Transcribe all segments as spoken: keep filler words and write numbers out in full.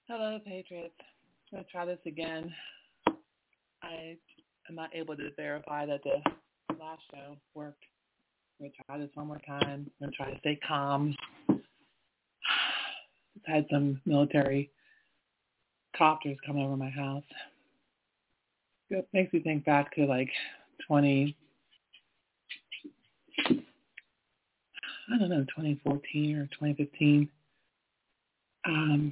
Hello, Patriots. I'm going to try this again. I am not able to verify that the last show worked. I'm going to try this one more time. I'm going to try to stay calm. Just had some military copters come over my house. It makes me think back to like twenty, I don't know, twenty fourteen or twenty fifteen. Um,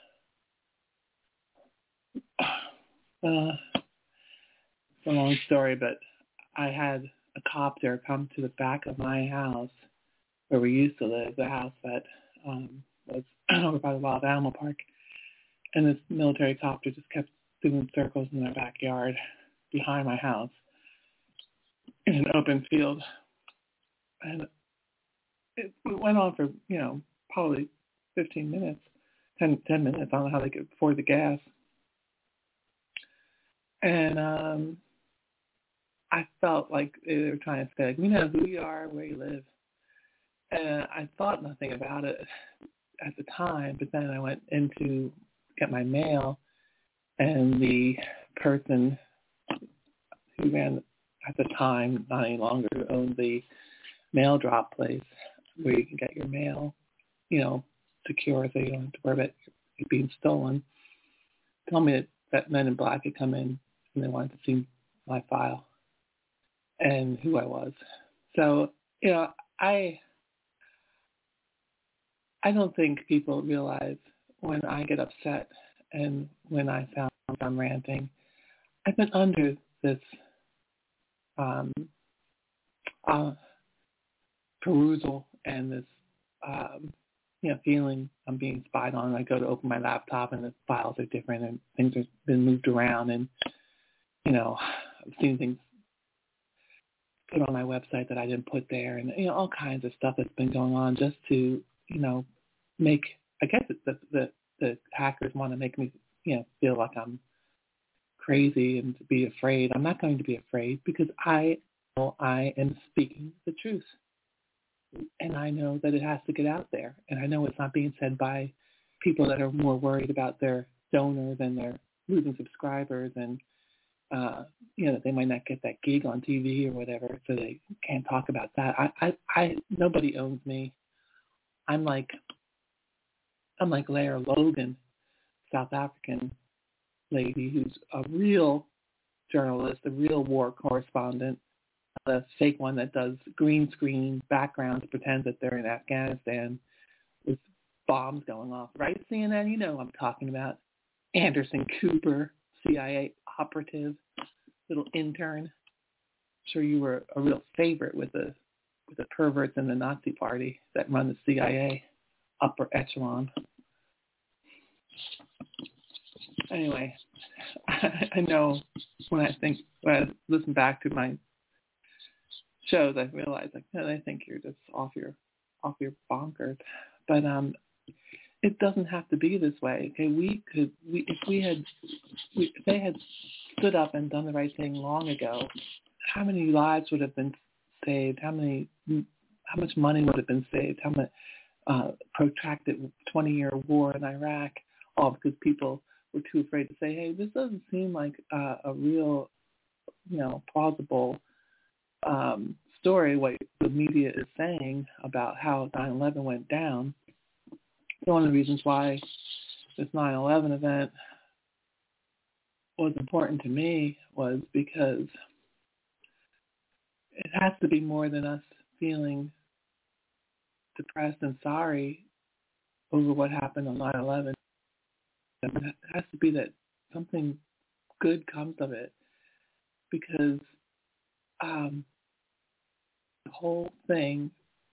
uh, it's a long story, but I had a copter come to the back of my house where we used to live, the house that um, was over by the Wild Animal Park. And this military copter just kept doing circles in their backyard behind my house in an open field. And it, it went on for, you know, probably fifteen minutes, ten, ten minutes. I don't know how they could afford the gas. And um, I felt like they were trying to say, like, we know who you are, where you live. And I thought nothing about it at the time, but then I went in to get my mail, and the person who ran at the time, not any longer, owned the mail drop place where you can get your mail, you know, secure so you don't have to worry about it being stolen, told me that, that Men in Black had come in and they wanted to see my file and who I was. So, you know, I I don't think people realize when I get upset and when I sound I'm ranting, I've been under this um, uh, perusal and this, um, you know, feeling I'm being spied on. I go to open my laptop and the files are different and things have been moved around, and, you know, I've seen things put on my website that I didn't put there, and, you know, all kinds of stuff that's been going on just to, you know, make, I guess it's the, the, the hackers want to make me, you know, feel like I'm crazy and to be afraid. I'm not going to be afraid because I know I am speaking the truth. And I know that it has to get out there. And I know it's not being said by people that are more worried about their donors and their losing subscribers and, uh, you know, that they might not get that gig on T V or whatever, so they can't talk about that. I, I, I nobody owns me. I'm like, I'm like Lara Logan, South African lady who's a real journalist, a real war correspondent, a fake one that does green screen backgrounds, pretends that they're in Afghanistan with bombs going off. Right, C N N? You know who I'm talking about. Anderson Cooper, C I A operative, little intern. Sure, you were a real favorite with the with the perverts in the Nazi Party that run the C I A upper echelon. Anyway, I, I know when I think when I listen back to my shows, I realize like, no, they think you're just off your off your bonkers. But um, it doesn't have to be this way. Okay, we could we if we had we, if they had stood up and done the right thing long ago, how many lives would have been saved? How many how much money would have been saved? How much uh, protracted twenty-year war in Iraq? All because people were too afraid to say, hey, this doesn't seem like uh, a real, you know, plausible um, story, what the media is saying about how nine eleven went down. One of the reasons why this nine eleven event was important to me was because it has to be more than us feeling depressed and sorry over what happened on nine eleven. It has to be that something good comes of it, because um, the whole thing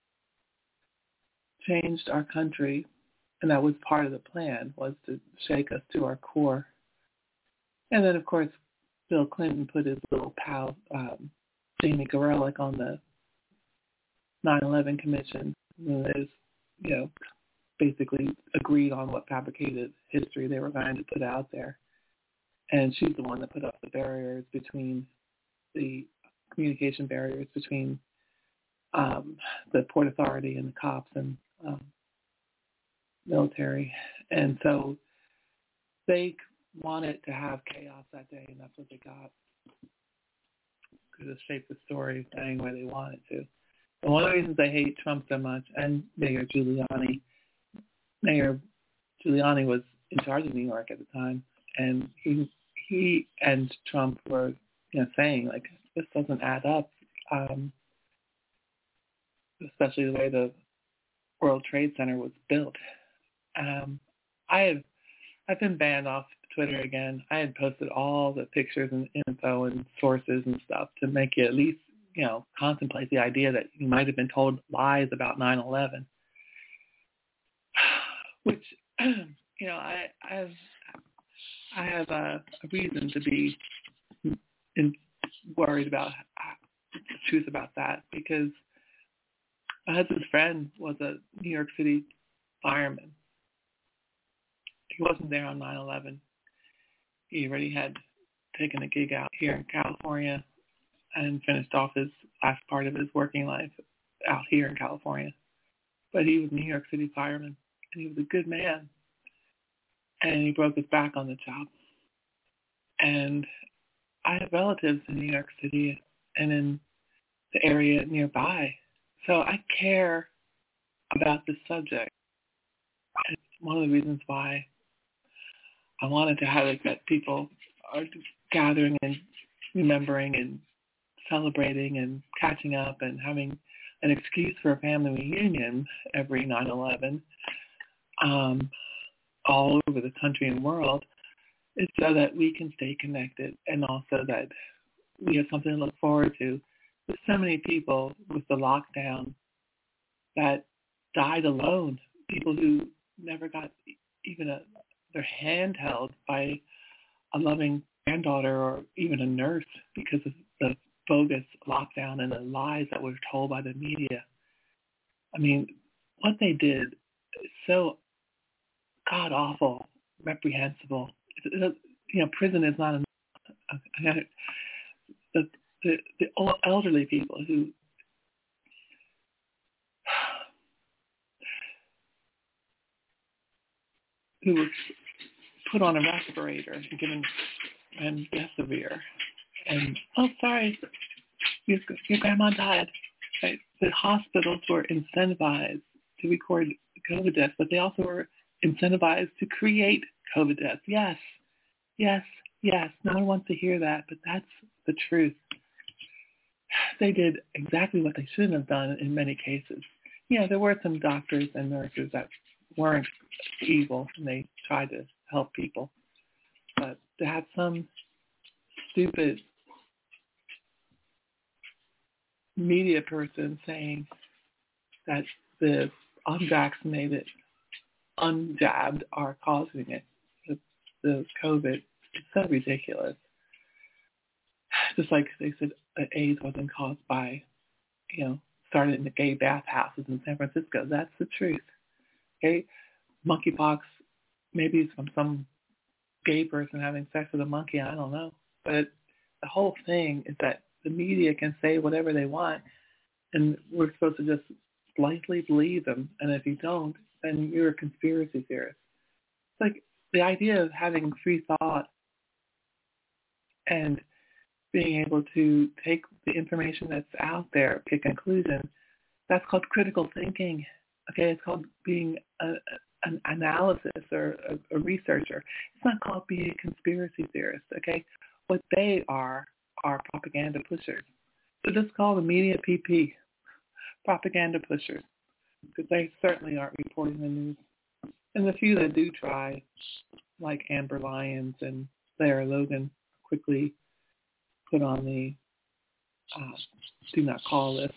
changed our country, and that was part of the plan, was to shake us to our core. And then, of course, Bill Clinton put his little pal, um, Jamie Gorelick, on the nine eleven Commission, who is, you know, basically agreed on what fabricated history they were going to put out there. And she's the one that put up the barriers between the communication barriers between um, the Port Authority and the cops and um, military. And so they wanted to have chaos that day, and that's what they got. Could have shaped the story any way they wanted to. And one of the reasons I hate Trump so much, and Mayor Giuliani, Mayor Giuliani was in charge of New York at the time, and he he and Trump were, you know, saying like, this doesn't add up, um, especially the way the World Trade Center was built. Um, I have I've been banned off Twitter again. I had posted all the pictures and info and sources and stuff to make you at least, you know, contemplate the idea that you might have been told lies about nine eleven, which, you know, I, I have I have a, a reason to be in, worried about the truth about that, because my husband's friend was a New York City fireman. He wasn't there on nine eleven. He already had taken a gig out here in California and finished off his last part of his working life out here in California. But he was a New York City fireman, and he was a good man. And he broke his back on the job. And I have relatives in New York City and in the area nearby. So I care about this subject. And it's one of the reasons why I wanted to have it that people are gathering and remembering and celebrating and catching up and having an excuse for a family reunion every nine eleven um, all over the country and world, is so that we can stay connected, and also that we have something to look forward to. There's so many people with the lockdown that died alone, people who never got even a, their hand held by a loving granddaughter or even a nurse because of the bogus lockdown and the lies that were told by the media. I mean, what they did is so god-awful, reprehensible. It, it, you know, prison is not enough. The, the, the elderly people who who were put on a respirator and given remdesivir, and oh, sorry, your, your grandma died. Right? The hospitals were incentivized to record COVID deaths, but they also were incentivized to create COVID deaths. Yes, yes, yes. No one wants to hear that, but that's the truth. They did exactly what they shouldn't have done in many cases. Yeah, there were some doctors and nurses that weren't evil, and they tried to help people. But to have some stupid media person saying that the unvaccinated, unjabbed are causing it, the, the COVID, it's so ridiculous. Just like they said that AIDS wasn't caused by, you know, started in the gay bathhouses in San Francisco. That's the truth. Okay? Monkeypox, maybe it's from some gay person having sex with a monkey, I don't know. But the whole thing is that the media can say whatever they want, and we're supposed to just blindly believe them. And if you don't, then you're a conspiracy theorist. It's like the idea of having free thought and being able to take the information that's out there, pick a conclusion, that's called critical thinking. Okay, it's called being a, an analysis or a, a researcher. It's not called being a conspiracy theorist. Okay, what they are are propaganda pushers. So just call the media P P, propaganda pushers, because they certainly aren't reporting the news. And the few that do try, like Amber Lyons and Sarah Logan, quickly put on the uh, do not call list.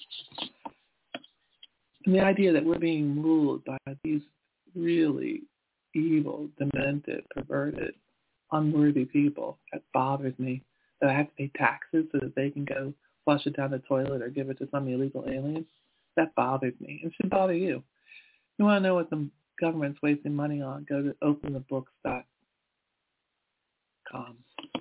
And the idea that we're being ruled by these really evil, demented, perverted, unworthy people, that bothers me. That I have to pay taxes so that they can go flush it down the toilet or give it to some illegal alien. That bothers me. It should bother you. You want to know what the government's wasting money on? Go to open the books dot com.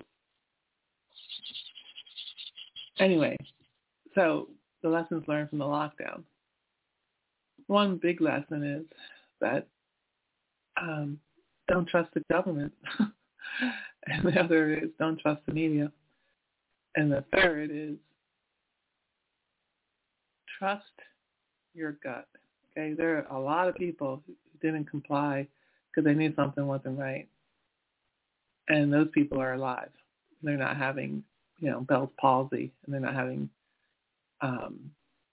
Anyway, so the lessons learned from the lockdown. One big lesson is that um, don't trust the government. And the other is don't trust the media. And the third is trust your gut. Okay, there are a lot of people who didn't comply because they knew something wasn't right. And those people are alive. They're not having, you know, Bell's palsy, and they're not having, um,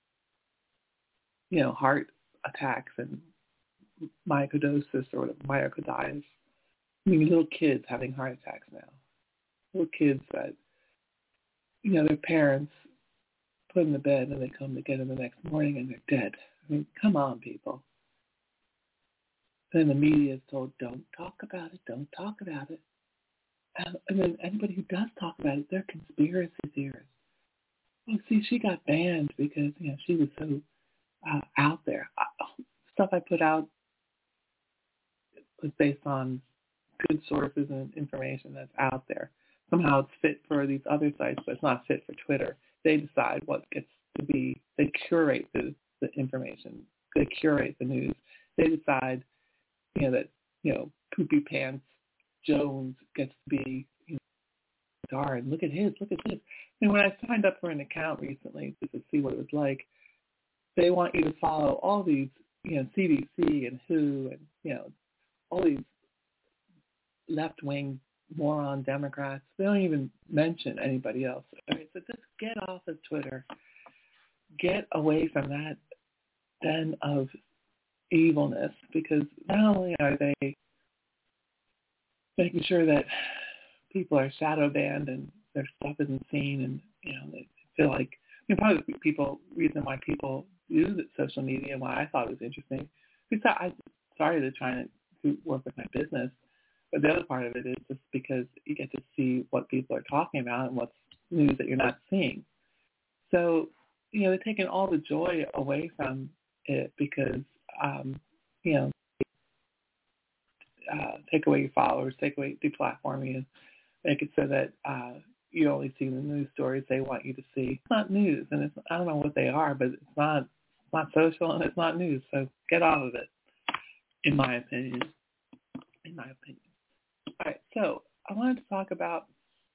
you know, heart attacks and myocardosis or whatever, myocarditis. I mean, little kids having heart attacks now. Little kids that, you know, their parents put in the bed and they come to get them the next morning and they're dead. I mean, come on, people. Then the media is told, don't talk about it, don't talk about it. And, and then anybody who does talk about it, they're conspiracy theorists. Well, see, she got banned because, you know, she was so uh, out there. Uh, stuff I put out was based on good sources and information that's out there. Somehow it's fit for these other sites, but it's not fit for Twitter. They decide what gets to be, they curate the, the information. They curate the news. They decide, you know, that, you know, Poopy Pants Jones gets to be, you know, darn, look at his, look at his. And when I signed up for an account recently just to see what it was like, they want you to follow all these, you know, C D C and W H O and, you know, all these left-wing moron Democrats. They don't even mention anybody else. All right, so just get off of Twitter. Get away from that den of evilness, because not only are they making sure that people are shadow banned and their stuff isn't seen, and, you know, they feel like, you know, part of the people, reason why people use social media and why I thought it was interesting, because I started trying to work with my business. But the other part of it is just because you get to see what people are talking about and what's news that you're not seeing. So, you know, they're taking all the joy away from it because, um, you know, uh, take away your followers, take away, deplatform you, make it so that uh, you only see the news stories they want you to see. It's not news, and it's, I don't know what they are, but it's not, it's not social and it's not news. So get out of it, in my opinion. In my opinion. All right, so I wanted to talk about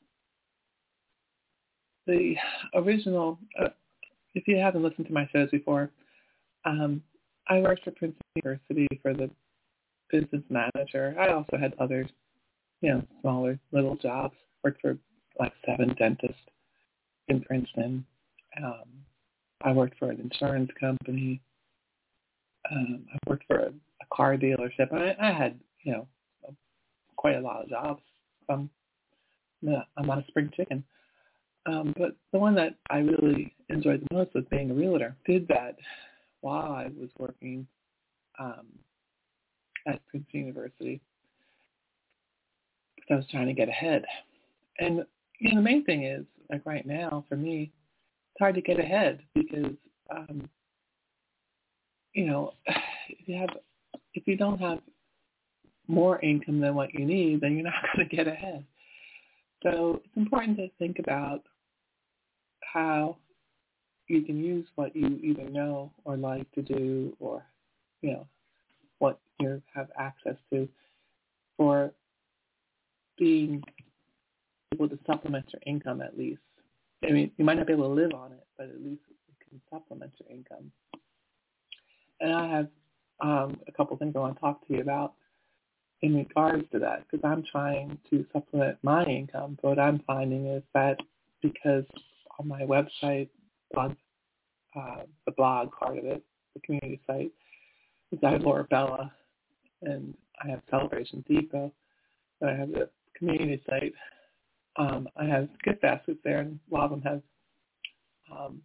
the original, uh, if you haven't listened to my shows before, um, I worked for Princeton University for the business manager. I also had other, you know, smaller little jobs. Worked for like seven dentists in Princeton. Um, I worked for an insurance company. Um, I worked for a, a car dealership. I, I had, you know, quite a lot of jobs. Um, I'm not a spring chicken. Um, but the one that I really enjoyed the most was being a realtor. Did that while I was working um, at Princeton University, because I was trying to get ahead. And, you know, the main thing is, like right now, for me, it's hard to get ahead because, um, you know, if you have, if you don't have more income than what you need, then you're not going to get ahead. So it's important to think about how you can use what you either know or like to do, or, you know, what you have access to for being able to supplement your income at least. I mean, you might not be able to live on it, but at least it can supplement your income. And I have um, a couple things I want to talk to you about in regards to that, because I'm trying to supplement my income. But what I'm finding is that because on my website, blog, uh, the blog part of it, the community site, is I have Laura Bella, and I have Celebration Depot, and I have the community site. Um, I have gift baskets there, and a lot of them have, um,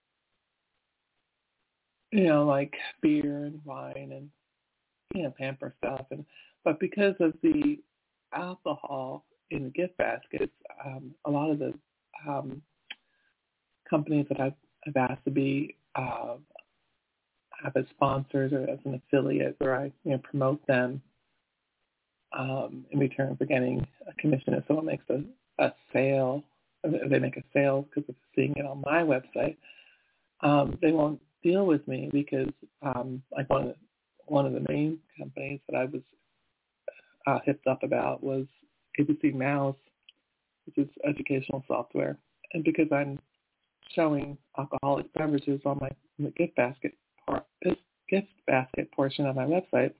you know, like beer and wine and, you know, pamper stuff. And but because of the alcohol in the gift baskets, um, a lot of the um, companies that I've, I've asked to be uh, have as sponsors or as an affiliate where I, you know, promote them um, in return for getting a commission if someone makes a, a sale, if they make a sale because of seeing it on my website, um, they won't deal with me because um, like one of the, one of the main companies that I was uh, hipped up about was A B C Mouse, which is educational software. And because I'm showing alcoholic beverages on my the gift basket part, this gift basket portion of my website,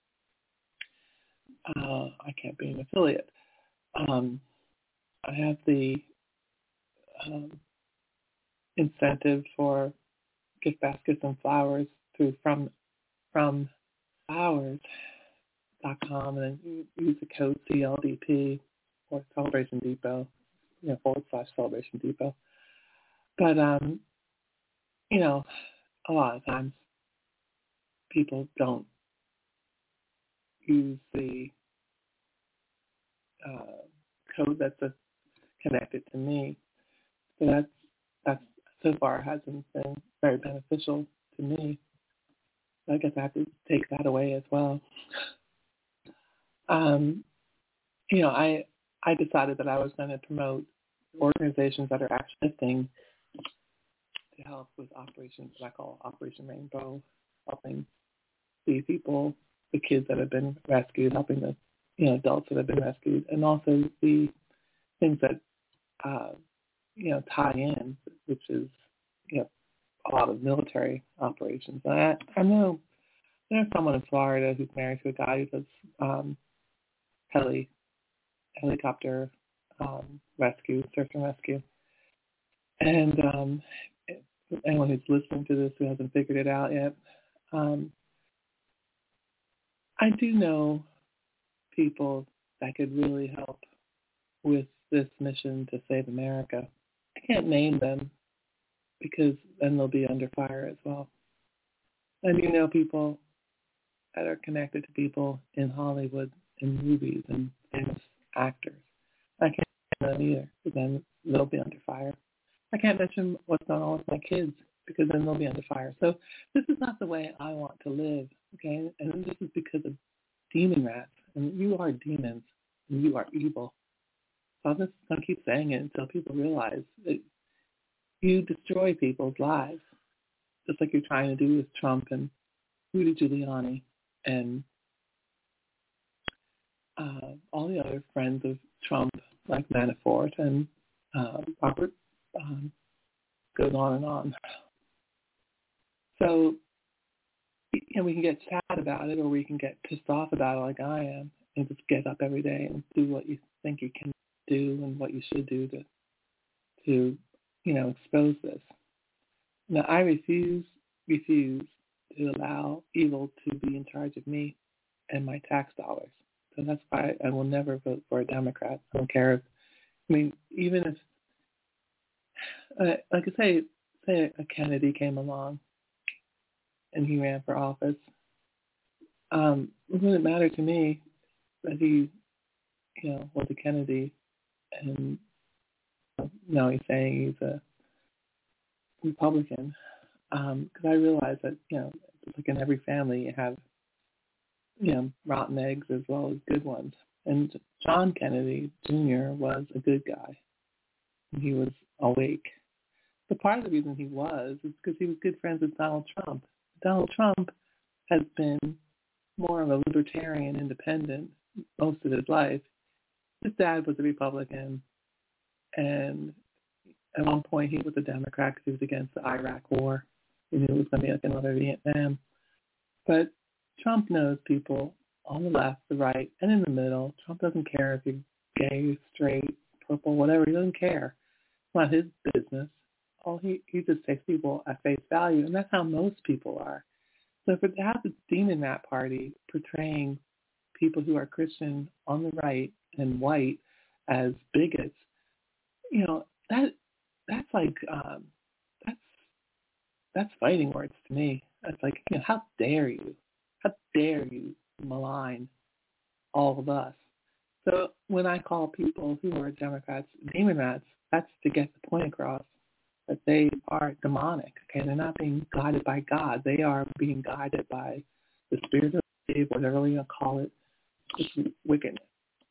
uh, I can't be an affiliate. Um, I have the um, incentive for gift baskets and flowers through from from flowers dot com, and then use the code C L D P or Celebration Depot, you know, forward slash Celebration Depot. But um, you know, a lot of times people don't use the uh, code that's a, connected to me. So that's that's so far hasn't been very beneficial to me. I guess I have to take that away as well. Um, you know, I I decided that I was going to promote organizations that are actually lifting to help with operations that I call Operation Rainbow, helping the people, the kids that have been rescued, helping the you know adults that have been rescued, and also the things that uh, you know tie in, which is you know a lot of military operations. And I, I know there's someone in Florida who's married to a guy who does um, heli helicopter um, rescue, search and rescue. And um, anyone who's listening to this who hasn't figured it out yet, um, I do know people that could really help with this mission to save America. I can't name them because then they'll be under fire as well. And you know people that are connected to people in Hollywood, in movies, and famous actors. I can't name them either because then they'll be under fire. I can't mention what's going on with my kids because then they'll be under fire. So this is not the way I want to live, okay? And this is because of demon rats. And you are demons, and you are evil. So I'm just going to keep saying it until people realize that you destroy people's lives, just like you're trying to do with Trump and Rudy Giuliani and uh, all the other friends of Trump, like Manafort and uh, Robert, um, goes on and on. So, you know, we can get sad about it, or we can get pissed off about it like I am, and just get up every day and do what you think you can do and what you should do to, to, you know, expose this. Now, I refuse, refuse to allow evil to be in charge of me and my tax dollars. So that's why I will never vote for a Democrat. I don't care if, I mean, even if, uh, like I say, say a Kennedy came along and he ran for office, um, it wouldn't matter to me that he, you know, was a Kennedy and now he's saying he's a Republican. Because um, I realize that, you know, like in every family you have, you know, rotten eggs as well as good ones. And John Kennedy Junior was a good guy. He was awake. But part of the reason he was is because he was good friends with Donald Trump. Donald Trump has been more of a libertarian independent most of his life. His dad was a Republican, and at one point he was a Democrat because he was against the Iraq War. He knew it was going to be like another Vietnam. But Trump knows people on the left, the right, and in the middle. Trump doesn't care if you're gay, straight, purple, whatever. He doesn't care. It's not his business. All he, he just takes people at face value, and that's how most people are. So for to have the Demon Rat Party portraying people who are Christian on the right and white as bigots, you know, that that's like um, that's that's fighting words to me. That's like, you know, how dare you? How dare you malign all of us? So when I call people who are Democrats demon rats, that's to get the point across that they are demonic. Okay, they're not being guided by God. They are being guided by the spirit of Steve, whatever you want to call it, just wickedness.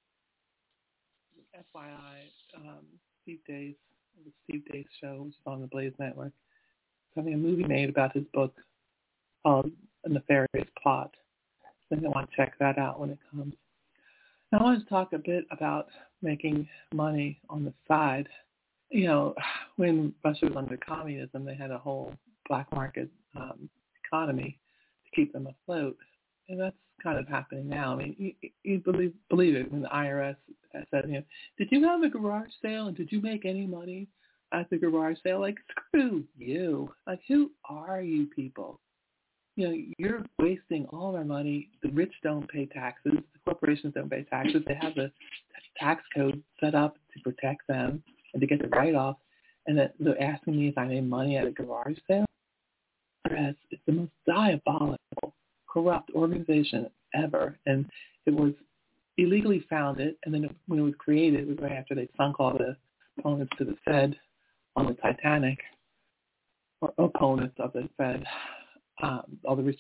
F Y I, um, Steve Dace, the Steve Dace Show, which is on the Blaze Network, having a movie made about his book called A Nefarious Plot. So I want to check that out when it comes. I want to talk a bit about making money on the side. You know, when Russia was under communism, they had a whole black market um, economy to keep them afloat. And that's kind of happening now. I mean, you, you believe, believe it when the I R S said, you know, did you have a garage sale and did you make any money at the garage sale? Like, screw you. Like, who are you people? You know, you're wasting all our money. The rich don't pay taxes. The corporations don't pay taxes. They have the tax code set up to protect them and to get the write-off. And that they're asking me if I made money at a garage sale. It's the most diabolical, corrupt organization ever. And it was illegally founded. And then when it was created, it was right after they sunk all the opponents to the Fed on the Titanic, or opponents of the Fed. Um, all the rich,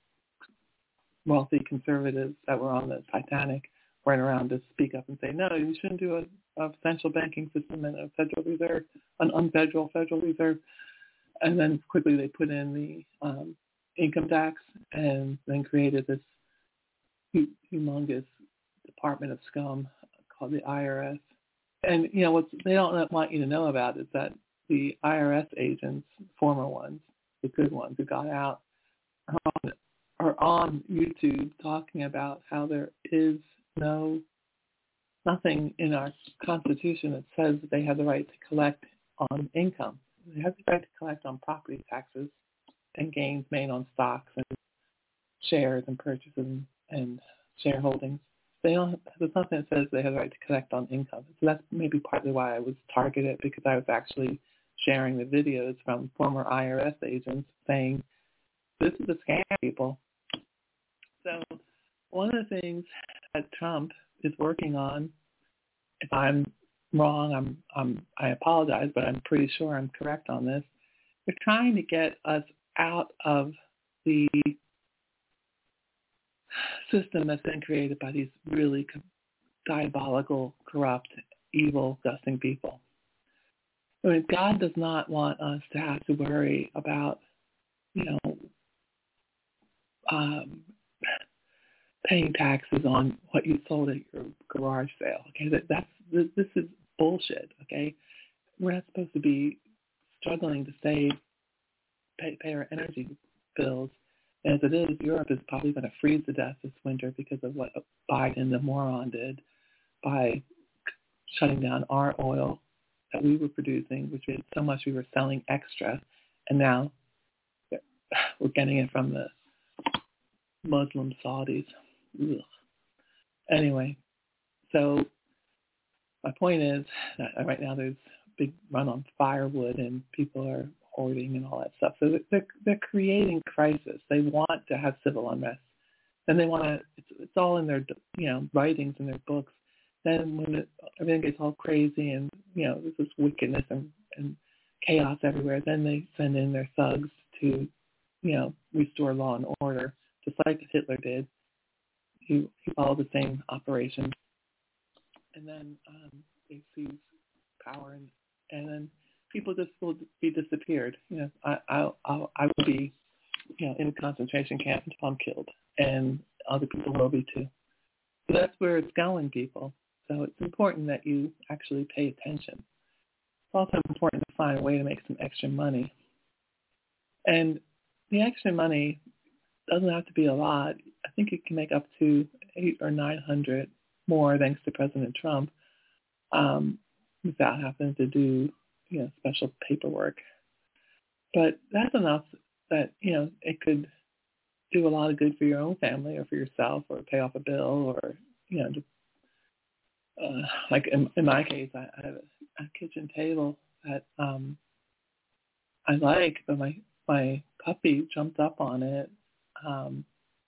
wealthy conservatives that were on the Titanic went around to speak up and say, no, you shouldn't do a, a central banking system and a Federal Reserve, an unfederal Federal Reserve. And then quickly they put in the um, income tax and then created this humongous department of scum called the I R S. And, you know, what they don't want you to know about is that the I R S agents, former ones, the good ones who got out, are on, are on YouTube talking about how there is no, nothing in our Constitution that says that they have the right to collect on income. They have the right to collect on property taxes and gains made on stocks and shares and purchases and, and shareholdings. They don't. There's nothing that says they have the right to collect on income. So that's maybe partly why I was targeted, because I was actually sharing the videos from former I R S agents saying, this is a scam, people. So one of the things that Trump is working on, if I'm wrong, I'm, I'm, I apologize, but I'm pretty sure I'm correct on this. They're trying to get us out of the system that's been created by these really diabolical, corrupt, evil, disgusting people. I mean, God does not want us to have to worry about, you know, um, paying taxes on what you sold at your garage sale. Okay, that that's this, this is bullshit. Okay, we're not supposed to be struggling to save, pay, pay our energy bills. As it is, Europe is probably going to freeze to death this winter because of what Biden, the moron, did by shutting down our oil that we were producing, which is so much we were selling extra, and now we're getting it from the Muslim Saudis. Ugh. Anyway, so my point is that right now there's a big run on firewood and people are hoarding and all that stuff. So they're, they're creating crisis. They want to have civil unrest. And they want to, it's, it's all in their, you know, writings and their books. Then when it, everything gets all crazy and, you know, there's this wickedness and, and chaos everywhere, then they send in their thugs to, you know, restore law and order, just like Hitler did. He, he followed the same operation. And then um, they seize power, and, and then people just will be disappeared. You know, I, I, I, I will be, you know, in a concentration camp until I'm killed, and other people will be too. So that's where it's going, people. So it's important that you actually pay attention. It's also important to find a way to make some extra money. And the extra money doesn't have to be a lot. I think you can make up to eight or nine hundred more, thanks to President Trump, um, without having to do, you know, special paperwork. But that's enough that, you know, it could do a lot of good for your own family or for yourself, or pay off a bill, or, you know, just, uh, like in, in my case, I, I have a, a kitchen table that um, I like, but my my puppy jumped up on it um,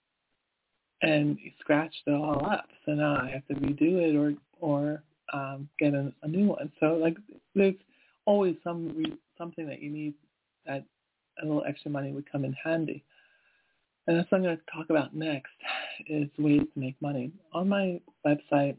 and he scratched it all up. So now I have to redo it or or um, get a, a new one. So like, there's always some re- something that you need that a little extra money would come in handy. And that's what I'm going to talk about next, is ways to make money. On my website,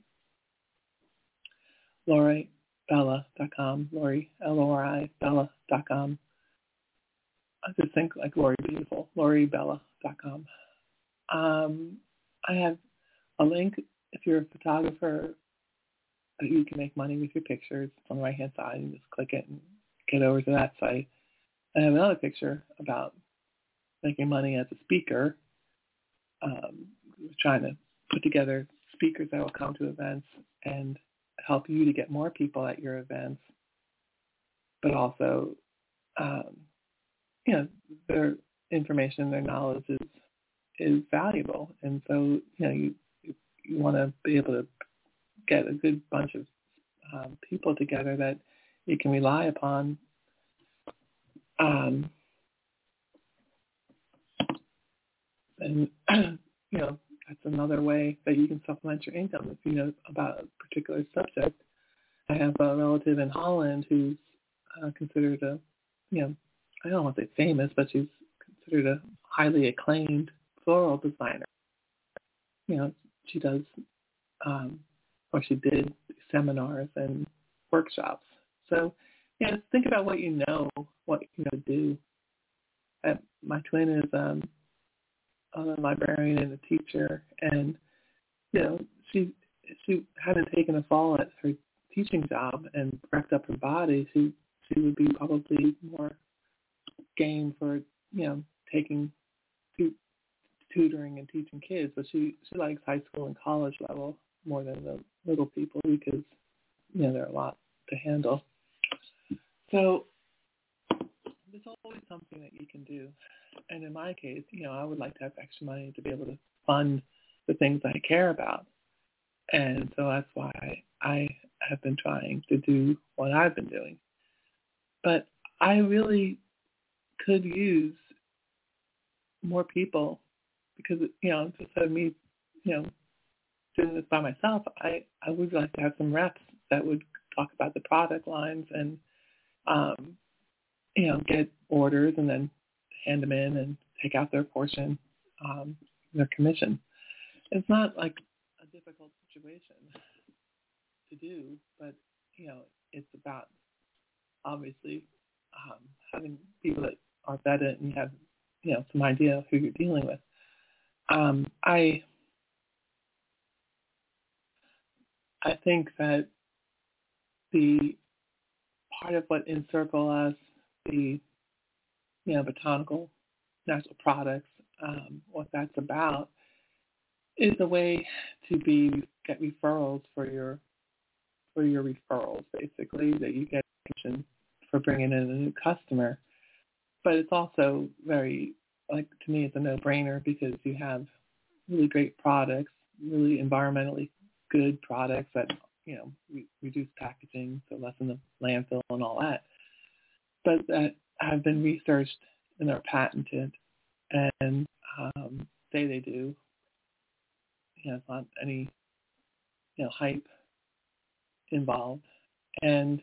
Lori Bella dot com, Lori, L O R I, Bella dot com. I just think like Lori Beautiful, Lori Bella dot com. Um, I have a link if you're a photographer, you can make money with your pictures. It's on the right-hand side. You just click it and get over to that site. I have another picture about making money as a speaker. Um, trying to put together speakers that will come to events and help you to get more people at your events, but also, um, you know, their information, their knowledge is is valuable, and so you know you you want to be able to get a good bunch of um, people together that you can rely upon. Um, and you know that's another way that you can supplement your income if you know about a particular subject. I have a relative in Holland who's uh, considered a, you know, I don't want to say famous, but she's considered a highly acclaimed floral designer. You know, she does, um, or she did seminars and workshops. So, yeah, just think about what you know, what you know do. Uh, my twin is um, a librarian and a teacher, and you know, she she hadn't taken a fall at her teaching job and wrecked up her body. She she would be probably more game for you know taking tu- tutoring and teaching kids, but she she likes high school and college level more than the little people because you know they're a lot to handle. So there's always something that you can do. And in my case, you know, I would like to have extra money to be able to fund the things I care about. And so that's why I have been trying to do what I've been doing. But I really could use more people because, you know, instead of me, you know, doing this by myself, I, I would like to have some reps that would talk about the product lines and, um, you know, get orders and then hand them in and take out their portion, um, their commission. It's not like a difficult situation to do, but, you know, it's about obviously um, having people that are vetted and have, you know, some idea of who you're dealing with. Um, I I think that the part of what Encircle us, the, you know, botanical natural products, um, what that's about, is a way to be get referrals for your for your referrals, basically, that you get attention for bringing in a new customer. But it's also very, like, to me, it's a no-brainer because you have really great products, really environmentally good products that, you know, re- reduce packaging, so lessen the landfill and all that, but that have been researched and are patented and um, say they do. You know, it's not any, you know, hype involved. And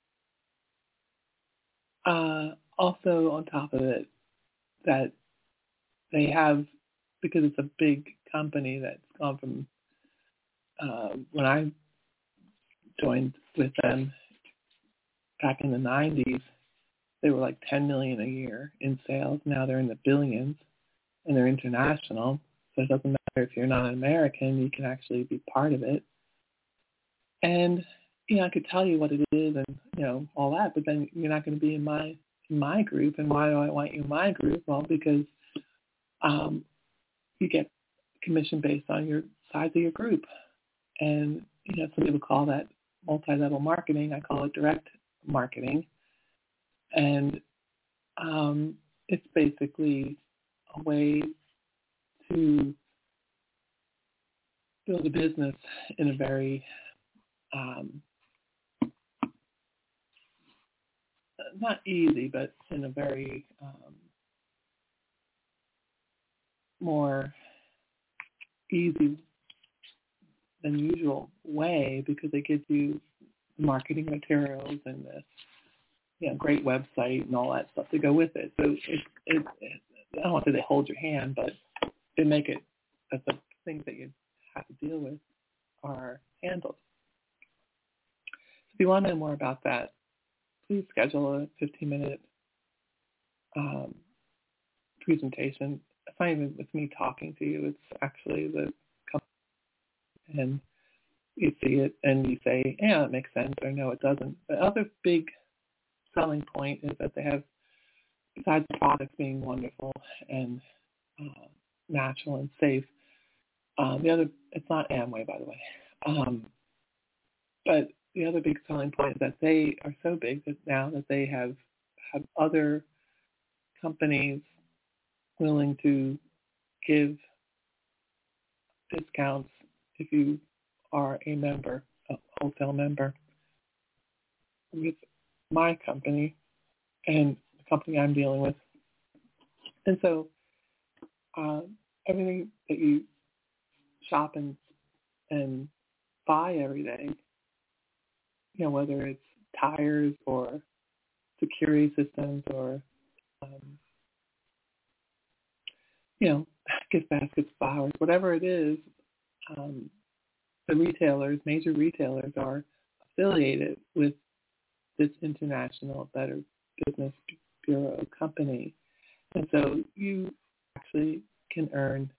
uh, also on top of it, that they have, because it's a big company that's gone from, uh, when I joined with them back in the nineties, they were like ten million dollars a year in sales. Now they're in the billions, and they're international. So it doesn't matter if you're not an American, you can actually be part of it. And, you know, I could tell you what it is and, you know, all that, but then you're not going to be in my in my group. And why do I want you in my group? Well, because um, you get commission based on your size of your group. And, you know, some people call that multi-level marketing. I call it direct marketing. And um, it's basically a way to build a business in a very, um, not easy, but in a very um, more easy than usual way, because they give you marketing materials and the, you know, great website and all that stuff to go with it. So it, it, it I don't want to say they hold your hand, but they make it that the things that you have to deal with are handled. If you want to know more about that, please schedule a fifteen-minute um, presentation. It's not even with me talking to you. It's actually the company, and you see it and you say, yeah, it makes sense, or no, it doesn't. The other big selling point is that they have, besides the products being wonderful and uh, natural and safe, um, the other, it's not Amway, by the way, um, but the other big selling point is that they are so big that now that they have have other companies willing to give discounts if you are a member, a wholesale member with my company and the company I'm dealing with. And so uh, everything that you shop and and buy every day, you know, whether it's tires or security systems or, um, you know, gift baskets, flowers, whatever it is, um, the retailers, major retailers are affiliated with this International Better Business Bureau company. And so you actually can earn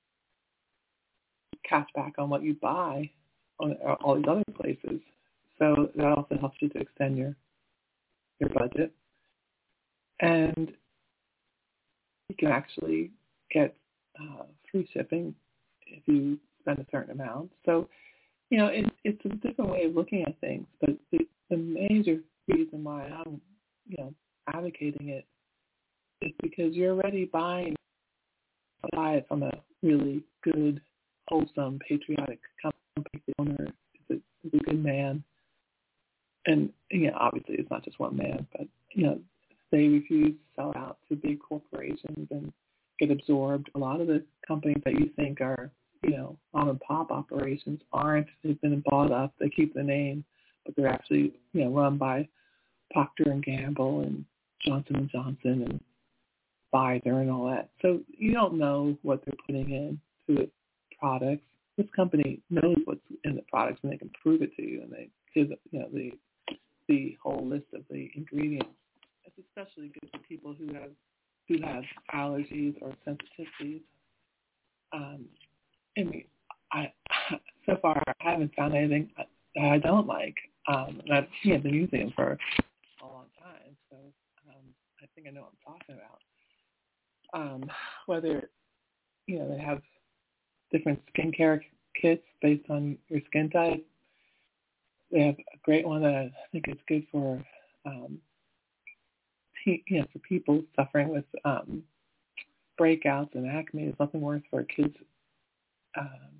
cash back on what you buy on all these other places. So that also helps you to extend your, your budget. And you can actually get uh, free shipping if you spend a certain amount. So, you know, it, it's a different way of looking at things, but the, the major reason why I'm, you know, advocating it is because you're already buying buy it from a really good, wholesome, patriotic company. The owner is a, is a good man. And, you know, obviously it's not just one man, but, you know, they refuse to sell out to big corporations and get absorbed. A lot of the companies that you think are, you know, mom and pop operations aren't. They've been bought up. They keep the name, but they're actually, you know, run by Procter and Gamble and Johnson and Johnson and Pfizer and all that. So you don't know what they're putting in to the products. This company knows what's in the products, and they can prove it to you, and they give, you know, the the whole list of the ingredients. It's especially good for people who have who have allergies or sensitivities. Um, I mean, I so far I haven't found anything that I don't like. Um, and I've you know, been using them for a long time, so um, I think I know what I'm talking about. Um, whether you know they have different skincare kits based on your skin type. They have a great one that I think is good for, um, te- you know, for people suffering with um, breakouts and acne. There's nothing worse for kids. Um,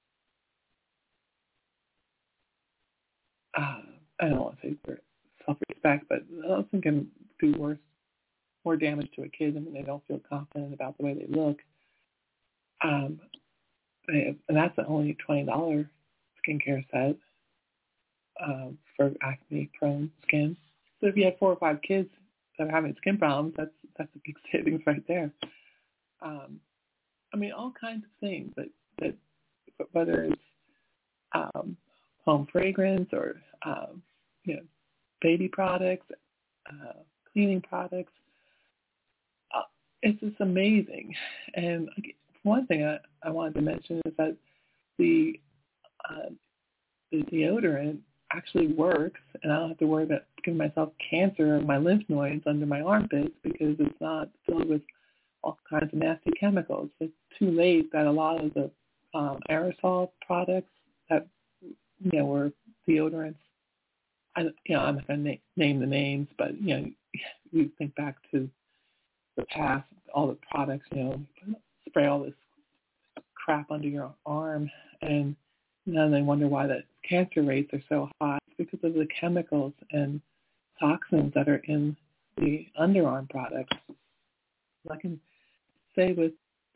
uh, I don't want to say for self-respect, but nothing can do worse, more damage to a kid when they don't feel confident about the way they look. Um, and that's the only twenty dollars skincare set. Um, for acne-prone skin. So if you have four or five kids that are having skin problems, that's that's a big savings right there. Um, I mean, all kinds of things that, that whether it's um, home fragrance or um, you know, baby products, uh, cleaning products, uh, it's just amazing. And one thing I, I wanted to mention is that the uh, the deodorant actually works, and I don't have to worry about giving myself cancer of my lymph nodes under my armpits because it's not filled with all kinds of nasty chemicals. It's too late that a lot of the um, aerosol products that, you know, were deodorants, I, you know, I'm not going to na- name the names, but, you know, you think back to the past, all the products, you know, spray all this crap under your arm, and then they wonder why the cancer rates are so high. It's because of the chemicals and toxins that are in the underarm products. I can say with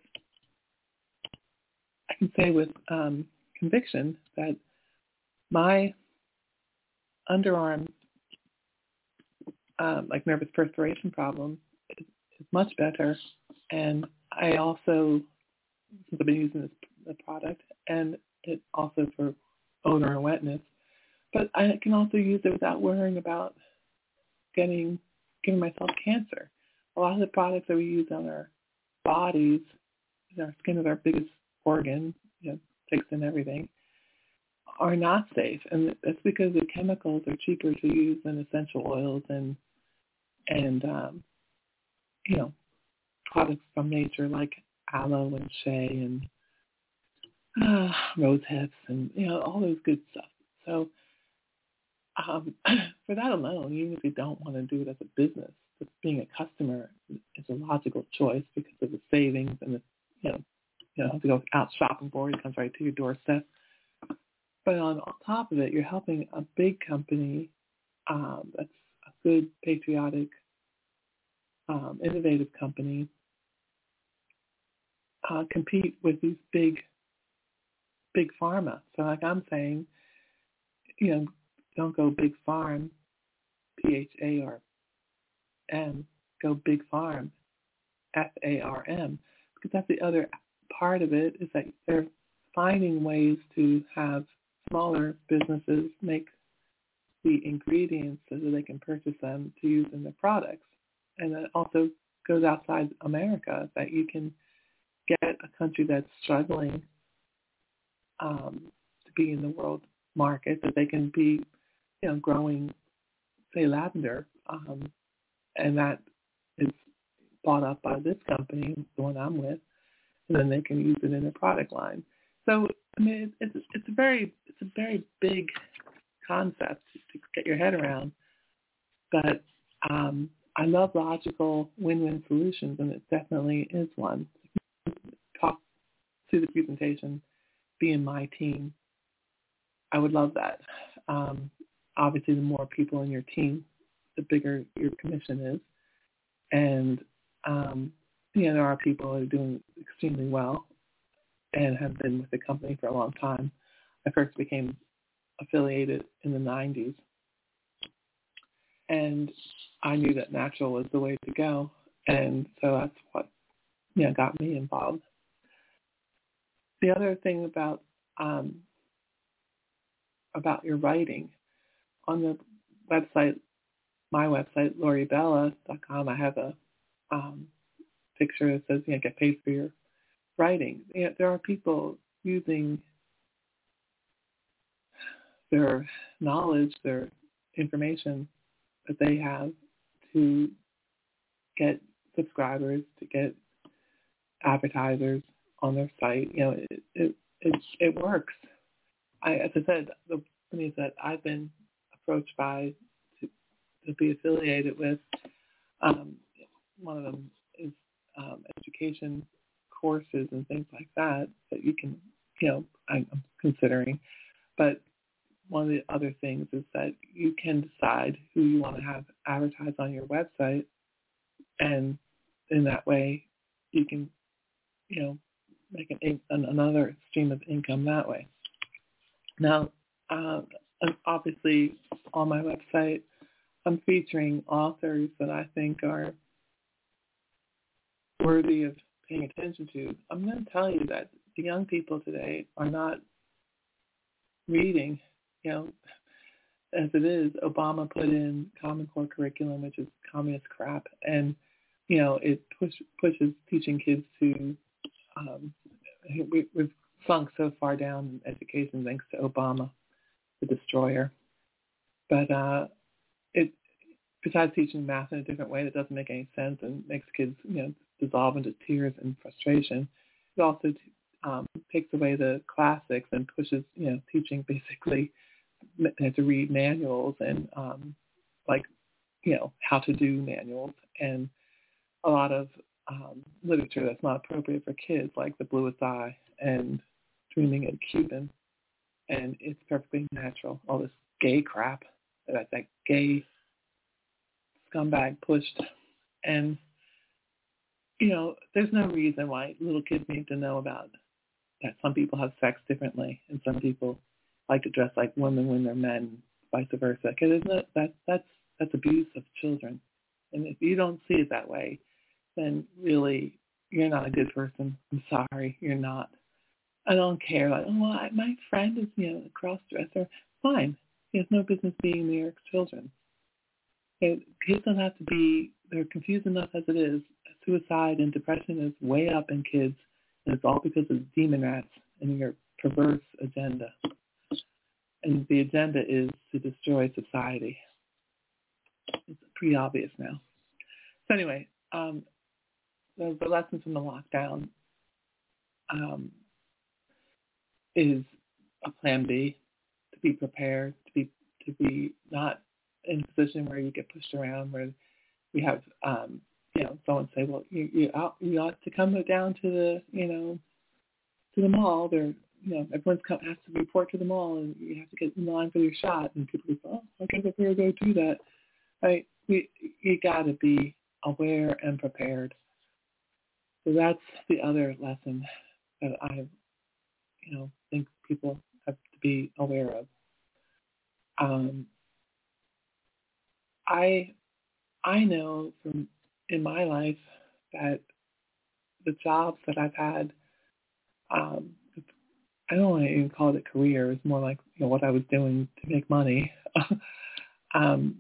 I can say with um, conviction that my underarm, um, like nervous perspiration problem, is, is much better. And I also, since I've been using this the product, and it also for odor and wetness, but I can also use it without worrying about getting giving myself cancer. A lot of the products that we use on our bodies, our skin is our biggest organ, you know, takes in everything. are not safe, and that's because the chemicals are cheaper to use than essential oils and and um, you know, products from nature like aloe and shea and uh, rose hips and you know all those good stuff. So um, for that alone, even if you don't want to do it as a business, just being a customer is a logical choice because of the savings and the you know you don't have to go out shopping for it; it comes right to your doorstep. But on, on top of it, you're helping a big company um, that's a good, patriotic, um, innovative company uh, compete with these big, big pharma. So like I'm saying, you know, don't go big farm, P H A R M, go big farm, F A R M, because that's the other part of it is that they're finding ways to have smaller businesses make the ingredients so that they can purchase them to use in their products. And that also goes outside America, that you can get a country that's struggling um, to be in the world market, that they can be, you know, growing, say, lavender, um, and that is bought up by this company, the one I'm with, and then they can use it in their product line. So, I mean, it's it's a very it's a very big concept to get your head around, but um, I love logical win-win solutions, and it definitely is one. Talk to the presentation, be in my team. I would love that. Um, obviously, the more people in your team, the bigger your commission is, and um, you know there are people who are doing extremely well and have been with the company for a long time. I first became affiliated in the nineties, and I knew that natural was the way to go, and so that's what you know got me involved. The other thing about um, about your writing, on the website, my website, lori bella dot com, I have a um, picture that says, you know, get paid for your writing. You know, there are people using their knowledge, their information that they have to get subscribers, to get advertisers on their site. You know, it it it, it works. I, as I said, the companies that I've been approached by to, to be affiliated with, um, one of them is um, education courses and things like that that you can, you know, I'm, I'm considering. But one of the other things is that you can decide who you want to have advertised on your website, and in that way you can, you know, make an, an, another stream of income that way. Now, uh, obviously on my website, I'm featuring authors that I think are worthy of paying attention to. I'm going to tell you that the young people today are not reading. You know, as it is, Obama put in Common Core curriculum, which is communist crap, and you know it push, pushes teaching kids to. Um, we, we've sunk so far down in education thanks to Obama, the destroyer. But uh, it, besides teaching math in a different way that doesn't make any sense and makes kids, you know, dissolve into tears and frustration, it also um, takes away the classics and pushes, you know, teaching basically to read manuals and um, like, you know, how to do manuals and a lot of um, literature that's not appropriate for kids, like The Bluest Eye and Dreaming in Cuban, and It's Perfectly Natural, all this gay crap that that gay scumbag pushed. And, you know, there's no reason why little kids need to know about that some people have sex differently and some people like to dress like women when they're men, vice versa. Because that, that's, that's abuse of children. And if you don't see it that way, then really you're not a good person. I'm sorry, you're not. I don't care. Like, oh, well, my friend is, you know, a cross-dresser. Fine. He has no business being near children. Okay, kids don't have to be, they're confused enough as it is. Suicide and depression is way up in kids, and it's all because of demon rats and your perverse agenda. and the agenda is to destroy society. It's pretty obvious now. So anyway, um, the, the lessons from the lockdown um, is a plan B, to be prepared, to be to be not in a position where you get pushed around, where we have, um, you know, someone say, well, you you, ought, you ought to come down to the, you know, to the mall. They're, you know, everyone's come, has to report to the mall, and you have to get in line for your shot. And people go, oh, I guess I better go do that. Right? We, you got to be aware and prepared. So that's the other lesson that I, you know, think people have to be aware of. Um, I I know from in my life that the jobs that I've had, um, I don't want to even call it a career. It's more like, you know, what I was doing to make money. um,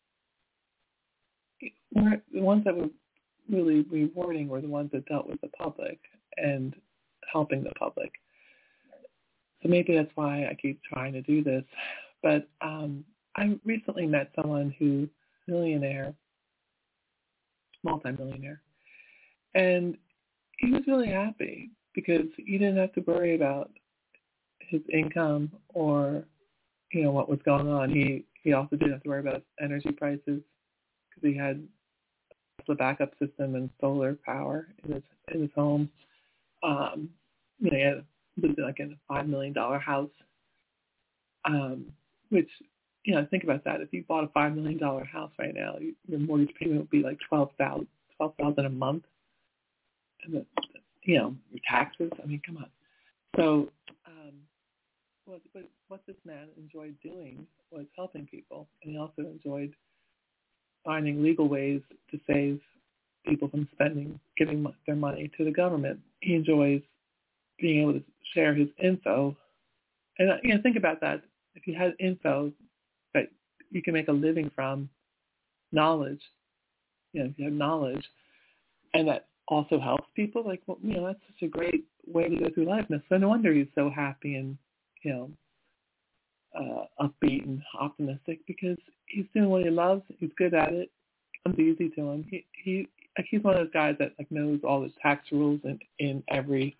were the ones that were really rewarding were the ones that dealt with the public and helping the public. So maybe that's why I keep trying to do this. But um, I recently met someone who's a millionaire, multi-millionaire, and he was really happy because he didn't have to worry about his income or, you know, what was going on. He he also didn't have to worry about energy prices because he had the backup system and solar power in his in his home. Um, you know, he had lived like in a five million dollar house, um, which, you know, think about that. If you bought a five million dollar house right now, your mortgage payment would be like twelve thousand, twelve thousand a month, and the, you know, your taxes. I mean, come on. So, um, what, what what this man enjoyed doing was helping people, and he also enjoyed finding legal ways to save people from spending, giving their money to the government. He enjoys being able to share his info. And, you know, think about that. If you had info that you can make a living from, knowledge, you know, if you have knowledge, and that also helps people, like, well, you know, that's such a great way to go through life. And so no wonder he's so happy and, you know, uh, upbeat and optimistic, because he's doing what he loves. He's good at it. It comes easy to him. He, he, like, he's one of those guys that, like, knows all the tax rules in, in every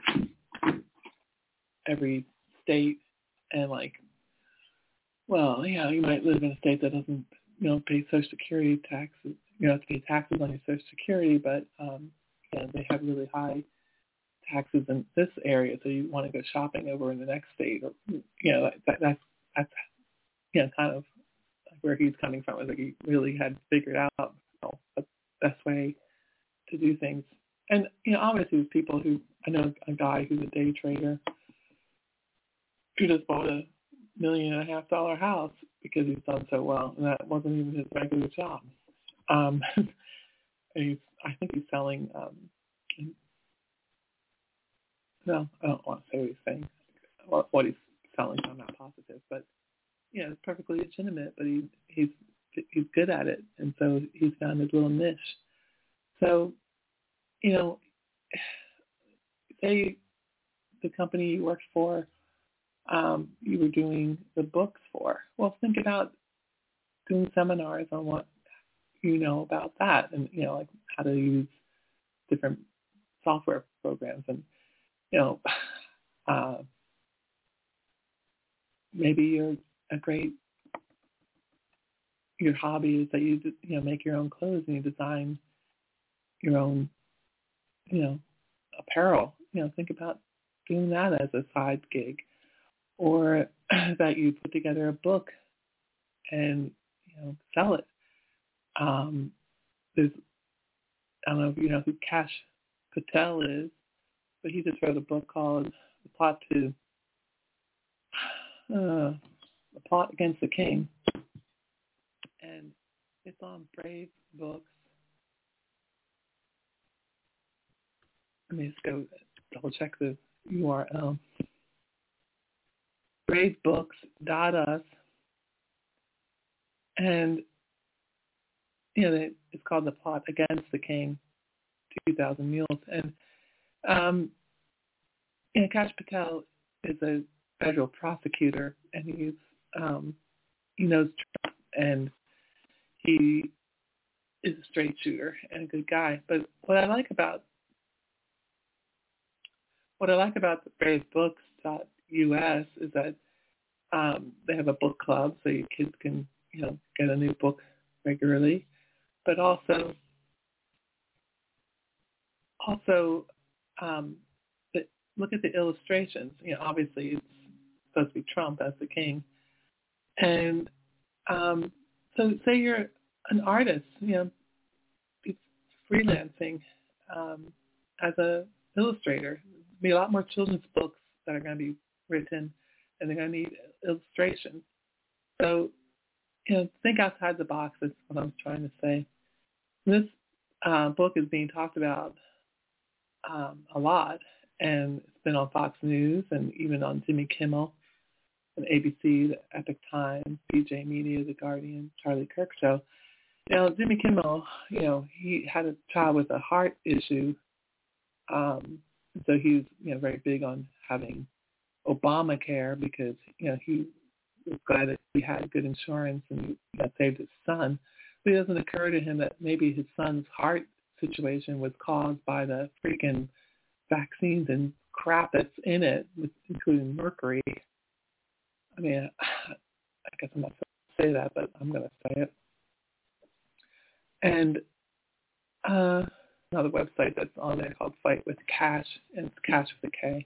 every state, and, like, well, yeah, you might live in a state that doesn't, you know, pay Social Security taxes. You know, have to pay taxes on your Social Security, but um, you know, they have really high taxes in this area, so you want to go shopping over in the next state, or, you know, that, that's that's you know, kind of where he's coming from. Is like he really had figured out, you know, the best way to do things. And, you know, obviously there's people who, I know a guy who's a day trader who just bought a million and a half dollar house because he's done so well, and that wasn't even his regular job. Um, and he's, I think he's selling, um, no, I don't want to say what he's saying, what, what he's selling, so I'm not positive, but, you know, it's perfectly legitimate, but he, he's he's good at it, and so he's found his little niche. So, you know, say the company you worked for, um, you were doing the books for. Well, think about doing seminars on what you know about that, and, you know, like how to use different software programs, and, you know, uh, maybe you're a great, your hobby is that you, you know, make your own clothes and you design your own, you know, apparel. You know, think about doing that as a side gig, or that you put together a book and, you know, sell it. Um, there's, I don't know if you know who Kash Patel is, but he just wrote a book called The Plot to uh, The Plot Against the King, and it's on Brave Books. Let me just go double check the U R L. brave books dot u s, and, you know, it's called The Plot Against the King, two thousand Mules. And, um, you know, Kash Patel is a federal prosecutor, and he's um, he knows Trump, and he is a straight shooter and a good guy. But what I like about what I like about the brave books dot U S is that um, they have a book club, so your kids can, you know, get a new book regularly. But also, also um, the, look at the illustrations. You know, obviously it's supposed to be Trump as the king, and um, so say you're an artist, you know, it's freelancing um, as a illustrator. There'll be a lot more children's books that are going to be written, and they're going to need illustrations. So, you know, think outside the box is what I'm trying to say. This uh, book is being talked about um, a lot, and it's been on Fox News and even on Jimmy Kimmel and A B C, the Epic Times, B J Media, The Guardian, Charlie Kirk Show. You know, Jimmy Kimmel, you know, he had a child with a heart issue, um, so he was, you know, very big on having Obamacare because, you know, he was glad that he had good insurance and that saved his son. But it doesn't occur to him that maybe his son's heart situation was caused by the freaking vaccines and crap that's in it, including mercury. I mean, I guess I'm not supposed to say that, but I'm going to say it. And uh, another website that's on there called Fight with Cash, and it's Cash with a K.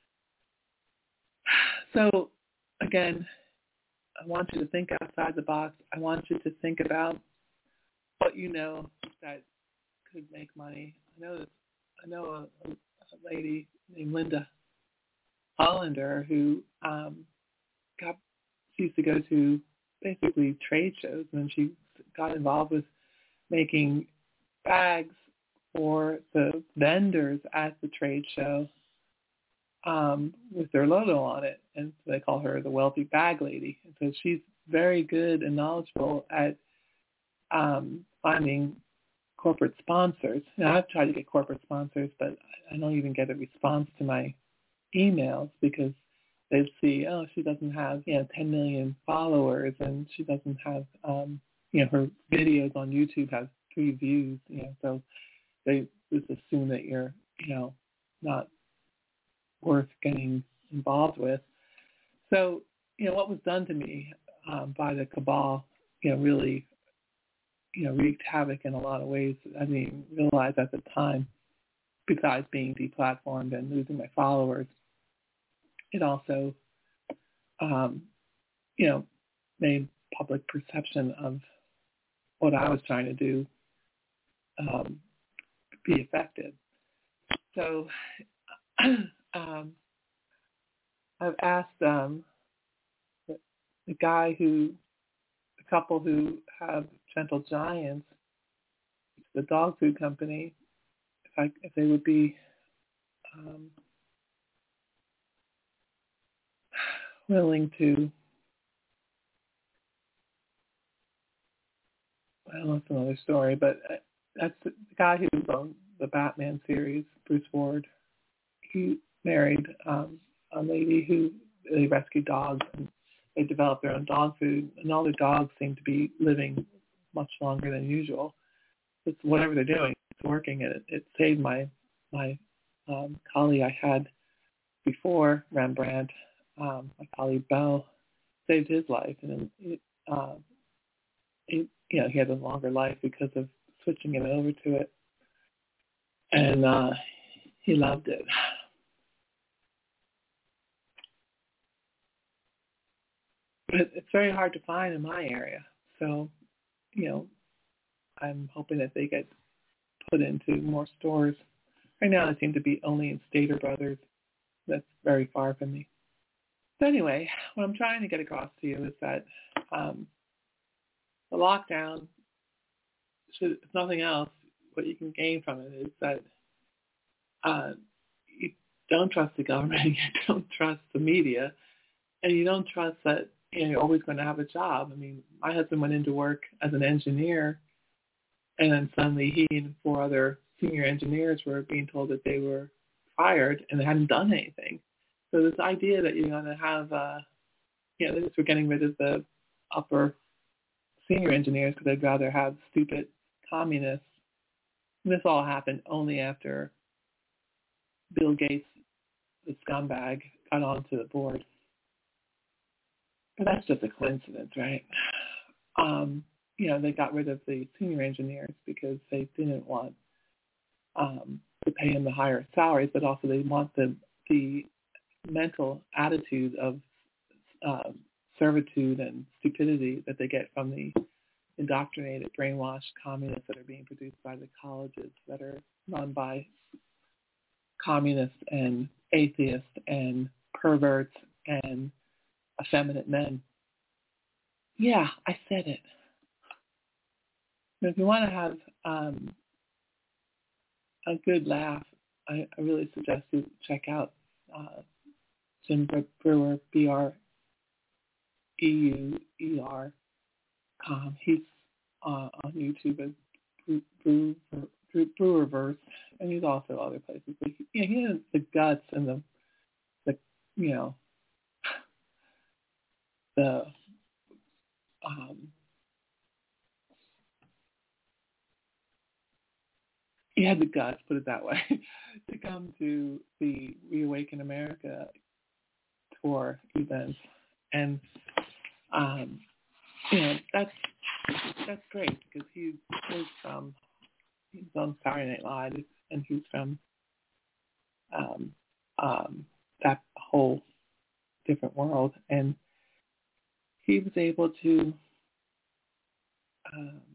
So, again, I want you to think outside the box. I want you to think about what you know that could make money. I know that, I know a, a lady named Linda Hollander who um, got she used to go to basically trade shows, and she got involved with making bags for the vendors at the trade show um, with their logo on it, and so they call her the wealthy bag lady. And so she's very good and knowledgeable at um, finding corporate sponsors. Now, I've tried to get corporate sponsors, but I don't even get a response to my emails because they see, oh, she doesn't have, you know, ten million followers, and she doesn't have, um, you know, her videos on YouTube have three views, you know, so they just assume that you're, you know, not worth getting involved with. So, you know, what was done to me um, by the cabal, you know, really, you know, wreaked havoc in a lot of ways. I didn't even realize at the time, besides being deplatformed and losing my followers, it also, um, you know, made public perception of what I was trying to do um, be effective. So um, I've asked um, the, the guy who, the couple who have Gentle Giants, the dog food company, if I if they would be um, willing to. Well, that's another story, but that's the guy who's on the Batman series, Bruce Ward. He married um, a lady who they rescued dogs, and they developed their own dog food, and all the dogs seem to be living much longer than usual. It's whatever they're doing, it's working, and it, it saved my my um, colleague I had before, Rembrandt, um, my colleague Bell, saved his life, and it, uh, it, you know, he had a longer life because of switching it over to it, and uh, he loved it. But it's very hard to find in my area, so, you know, I'm hoping that they get put into more stores. Right now, they seem to be only in Stater Brothers. That's very far from me. So anyway, what I'm trying to get across to you is that um, the lockdown, should, if nothing else, what you can gain from it is that uh, you don't trust the government, you don't trust the media, and you don't trust that, you know, you're always going to have a job. I mean, my husband went into work as an engineer, and then suddenly he and four other senior engineers were being told that they were fired and they hadn't done anything. So this idea that you're going to have, uh, you know, they just were getting rid of the upper senior engineers because they'd rather have stupid communists. And this all happened only after Bill Gates, the scumbag, got onto the board. But that's just a coincidence, right? Um, you know, they got rid of the senior engineers because they didn't want um, to pay them the higher salaries, but also they want the the mental attitude of uh, servitude and stupidity that they get from the indoctrinated, brainwashed communists that are being produced by the colleges that are run by communists and atheists and perverts and effeminate men. Yeah, I said it. If you want to have um, a good laugh, I, I really suggest you check out uh, Jim Breuer, B R E U E R com. He's uh, on YouTube as Brewer, Brewer, Brewerverse, and he's also other places. But he, you know, he has the guts and the, the you know, the um, he had the guts, put it that way, to come to the Reawaken America tour events, and um, you know that's that's great because he's, he's from he's on Saturday Night Live, and he's from um, um, that whole different world, and he was able to um,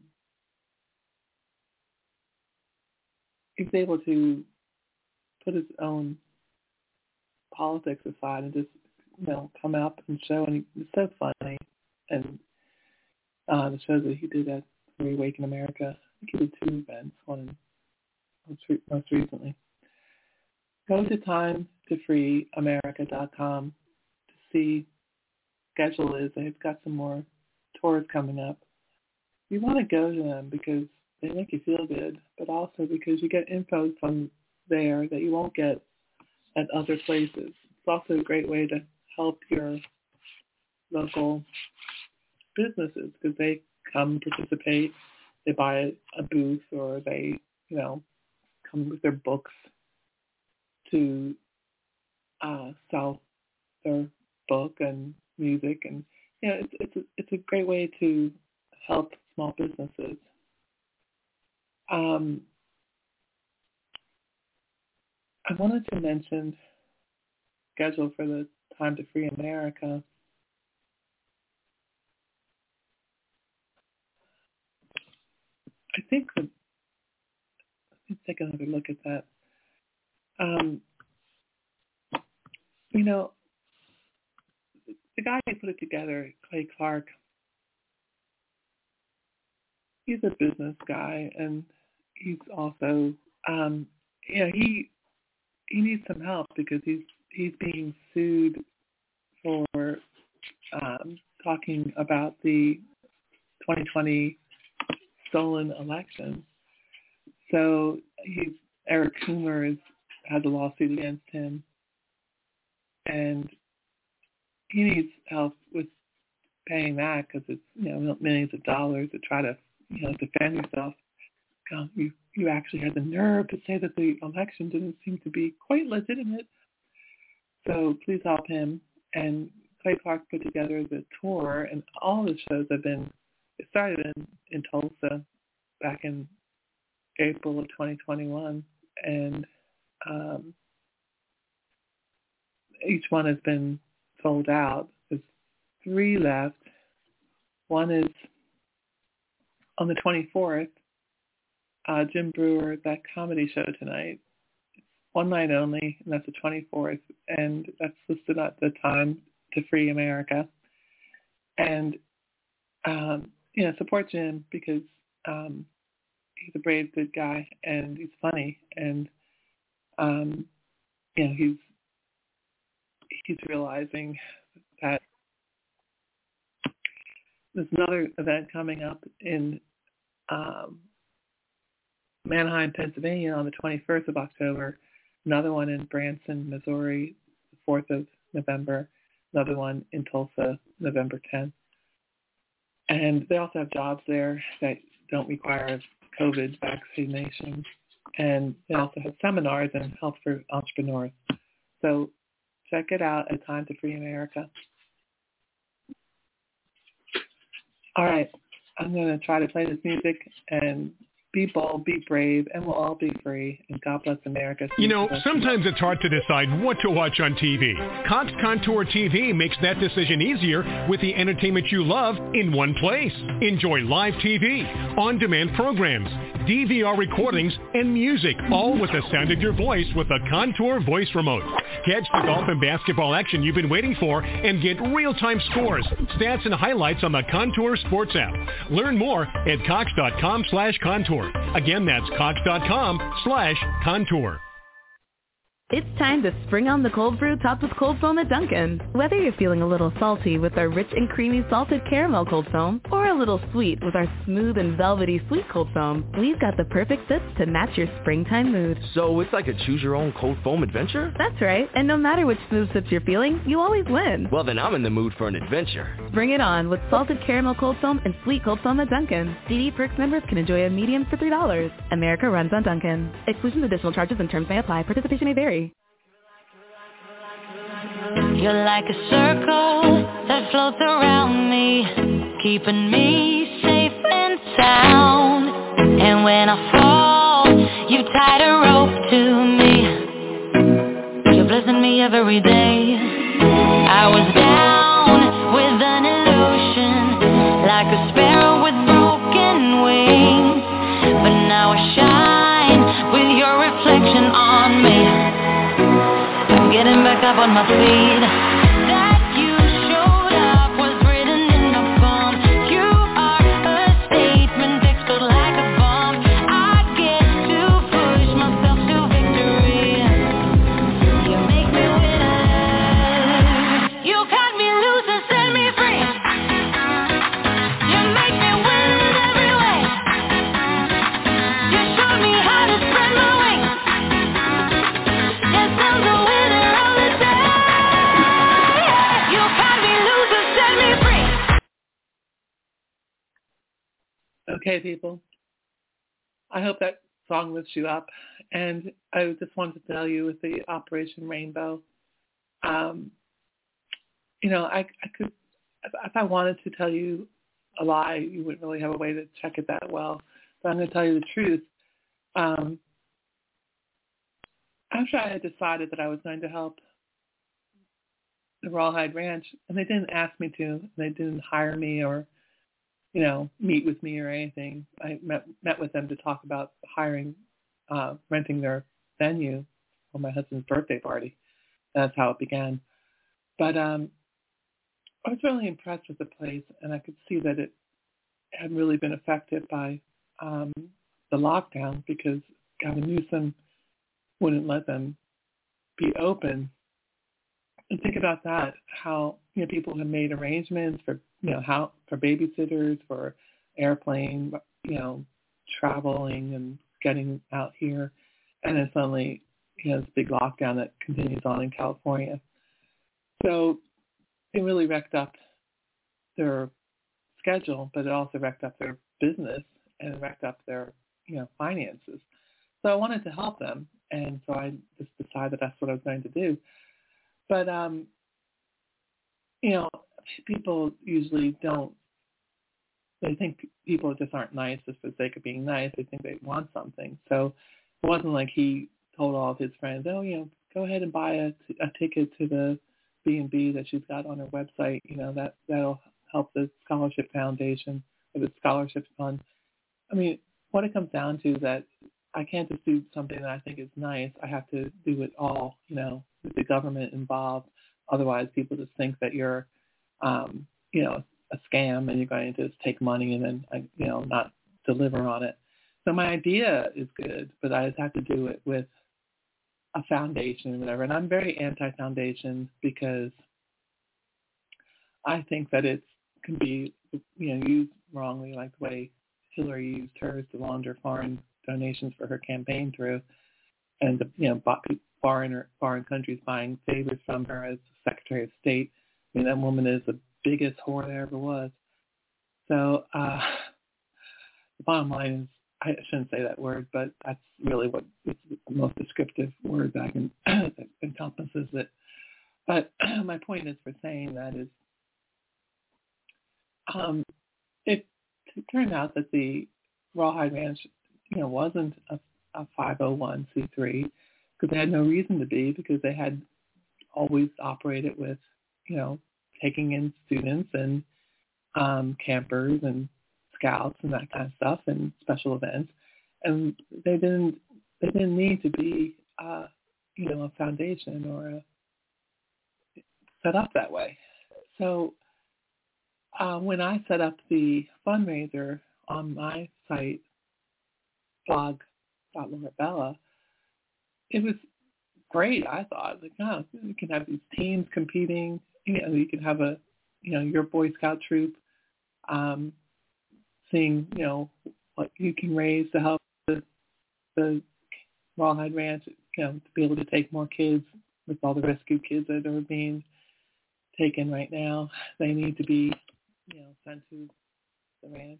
he was able to put his own politics aside and just you know come up and show, and he was so funny, and uh, the shows that he did at Reawaken America, I think he did two events, one most, re- most recently. Go to time to free america dot com to see schedule is. They've got some more tours coming up. You want to go to them because they make you feel good, but also because you get info from there that you won't get at other places. It's also a great way to help your local businesses because they come participate, they buy a booth, or they, you know, come with their books to uh, sell their book and music, and you know, it's it's a, it's a great way to help small businesses. Um, I wanted to mention schedule for the Time to Free America. I think the, let's take another look at that. Um, you know, the guy who put it together, Clay Clark, he's a business guy, and he's also, um, you know, he he needs some help because he's he's being sued for um, talking about the twenty twenty stolen election. So he's Eric Coomer is, has a lawsuit against him, and he needs help with paying that because it's you know millions of dollars to try to you know defend yourself. Um, you you actually had the nerve to say that the election didn't seem to be quite legitimate. So please help him. And Clay Clark put together the tour, and all the shows have been. It started in, in Tulsa back in April of twenty twenty-one, and um, each one has been sold out. There's three left. One is on the twenty-fourth, uh, Jim Breuer, that comedy show tonight. One night only, and that's the twenty-fourth, and that's listed at the Time to Free America. And, um, you know, support Jim because um, he's a brave, good guy, and he's funny, and, um, you know, he's he's realizing that there's another event coming up in um, Manheim, Pennsylvania on the twenty-first of October, another one in Branson, Missouri, the fourth of November, another one in Tulsa, November tenth. And they also have jobs there that don't require a COVID vaccination. And they also have seminars and health for entrepreneurs. So check it out at Time to Free America. All right, I'm going to try to play this music and be bold, be brave, and we'll all be free. And God bless America. You know, sometimes it's hard to decide what to watch on T V. Cox Contour T V makes that decision easier with the entertainment you love in one place. Enjoy live T V, on-demand programs, D V R recordings, and music, all with the sound of your voice with a Contour voice remote. Catch the golf and basketball action you've been waiting for and get real-time scores, stats, and highlights on the Contour Sports app. Learn more at cox.com slash contour. Again, that's cox.com slash contour. It's time to spring on the cold brew topped with cold foam at Dunkin'. Whether you're feeling a little salty with our rich and creamy salted caramel cold foam or a little sweet with our smooth and velvety sweet cold foam, we've got the perfect sips to match your springtime mood. So it's like a choose-your-own cold foam adventure? That's right. And no matter which smooth sips you're feeling, you always win. Well, then I'm in the mood for an adventure. Bring it on with salted caramel cold foam and sweet cold foam at Dunkin'. D D Perks members can enjoy a medium for three dollars. America runs on Dunkin'. Exclusion, additional charges and terms may apply. Participation may vary. You're like a circle that floats around me, keeping me safe and sound. And when I fall, you tied a rope to me. You're blessing me every day. I was down with an illusion, like a sparrow with broken wings. But now I shine with your reflection on me. Getting back up on my feet. That you showed up was written in the palm. You are a statement explode like a bomb. I get to push myself to victory. You make me winner. You cut me loose and set me free. You make me win in every way. You showed me how to spread my wings. Yes, I'm the winner. Okay, people. I hope that song lifts you up. And I just wanted to tell you with the Operation Rainbow, um, you know, I, I could, if I wanted to tell you a lie, you wouldn't really have a way to check it that well. But I'm going to tell you the truth. Um, after I had decided that I was going to help the Rawhide Ranch, and they didn't ask me to, they didn't hire me or you know, meet with me or anything. I met met with them to talk about hiring, uh, renting their venue for my husband's birthday party. That's how it began. But um, I was really impressed with the place, and I could see that it had really been affected by um, the lockdown because Gavin Newsom wouldn't let them be open. And think about that, how, you know, people have made arrangements for, you know, how for babysitters, for airplane, you know, traveling and getting out here. And then suddenly, you know, this big lockdown that continues on in California. So it really wrecked up their schedule, but it also wrecked up their business and it wrecked up their, you know, finances. So I wanted to help them. And so I just decided that's what I was going to do. But, um, you know, people usually don't, they think people just aren't nice just for the sake of being nice. They think they want something. So it wasn't like he told all of his friends, oh, you know, go ahead and buy a, a ticket to the B and B that she's got on her website. You know, that, that'll help the Scholarship Foundation or the Scholarship Fund. I mean, what it comes down to is that I can't just do something that I think is nice. I have to do it all, you know, with the government involved. Otherwise, people just think that you're, um, you know, a scam and you're going to just take money and then, you know, not deliver on it. So my idea is good, but I just have to do it with a foundation and whatever. And I'm very anti-foundation because I think that it can be, you know, used wrongly, like the way Hillary used hers to launder foreign donations for her campaign through, and the, you know, foreign foreign countries buying favors from her as Secretary of State. I mean, that woman is the biggest whore there ever was. So uh, the bottom line is, I shouldn't say that word, but that's really what it's the most descriptive word that I can that encompasses it. But my point is for saying that is, um, it, it turned out that the Rawhide Ranch, you know, wasn't a, a five oh one c three because they had no reason to be, because they had always operated with, you know, taking in students and um, campers and scouts and that kind of stuff and special events, and they didn't they didn't need to be uh, you know, a foundation or a set up that way. So uh, when I set up the fundraiser on my site, blog dot Lorabella, it was great. I thought, like, oh, you can have these teams competing. You know, you can have a, you know, your Boy Scout troop. Um, seeing, you know, what you can raise to help the, the Rawhide Ranch, you know, to be able to take more kids with all the rescue kids that are being taken right now. They need to be, you know, sent to the ranch.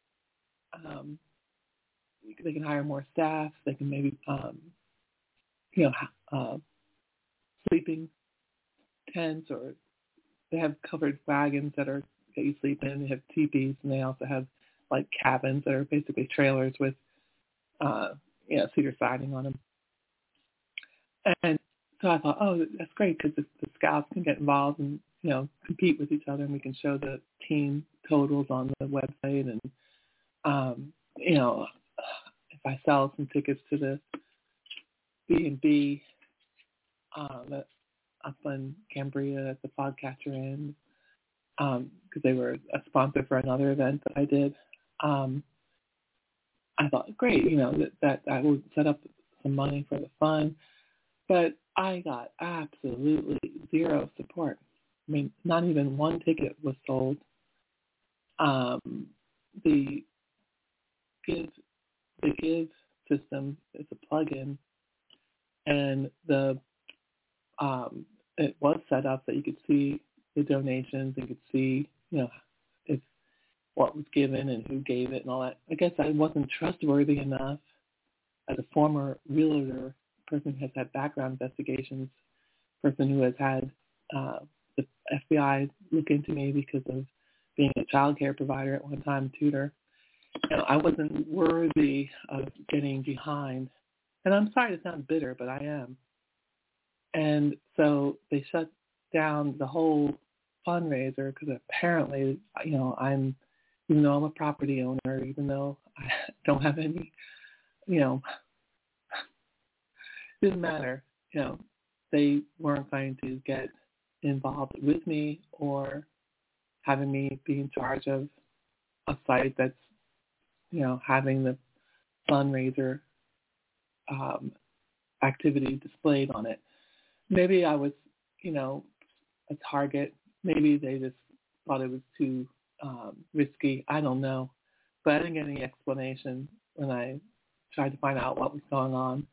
Um, they can hire more staff. They can maybe, um, you know, uh, sleeping tents, or they have covered wagons that are that you sleep in. They have teepees, and they also have like cabins that are basically trailers with, uh, you know, cedar siding on them. And so I thought, oh, that's great, because the, the scouts can get involved and, you know, compete with each other, and we can show the team totals on the website. And, um, you know, if I sell some tickets to the B and B um, up in Cambria at the Fogcatcher Inn, because um, they were a sponsor for another event that I did, um, I thought, great, you know, that, that I would set up some money for the fund. But I got absolutely zero support. I mean, not even one ticket was sold. Um, the Give, the Give system is a plug-in, and the um, it was set up that you could see the donations, you could see, you know, if what was given and who gave it and all that. I guess I wasn't trustworthy enough as a former realtor, person who has had background investigations, person who has had uh, the F B I look into me because of being a child care provider at one time, tutor. You know, I wasn't worthy of getting behind. And I'm sorry to sound bitter, but I am. And so they shut down the whole fundraiser because apparently, you know, I'm, even though I'm a property owner, even though I don't have any, you know, it didn't matter. You know, they weren't going to get involved with me or having me be in charge of a site that's, you know, having the fundraiser um, activity displayed on it. Maybe I was, you know, a target. Maybe they just thought it was too um, risky. I don't know. But I didn't get any explanation when I tried to find out what was going on.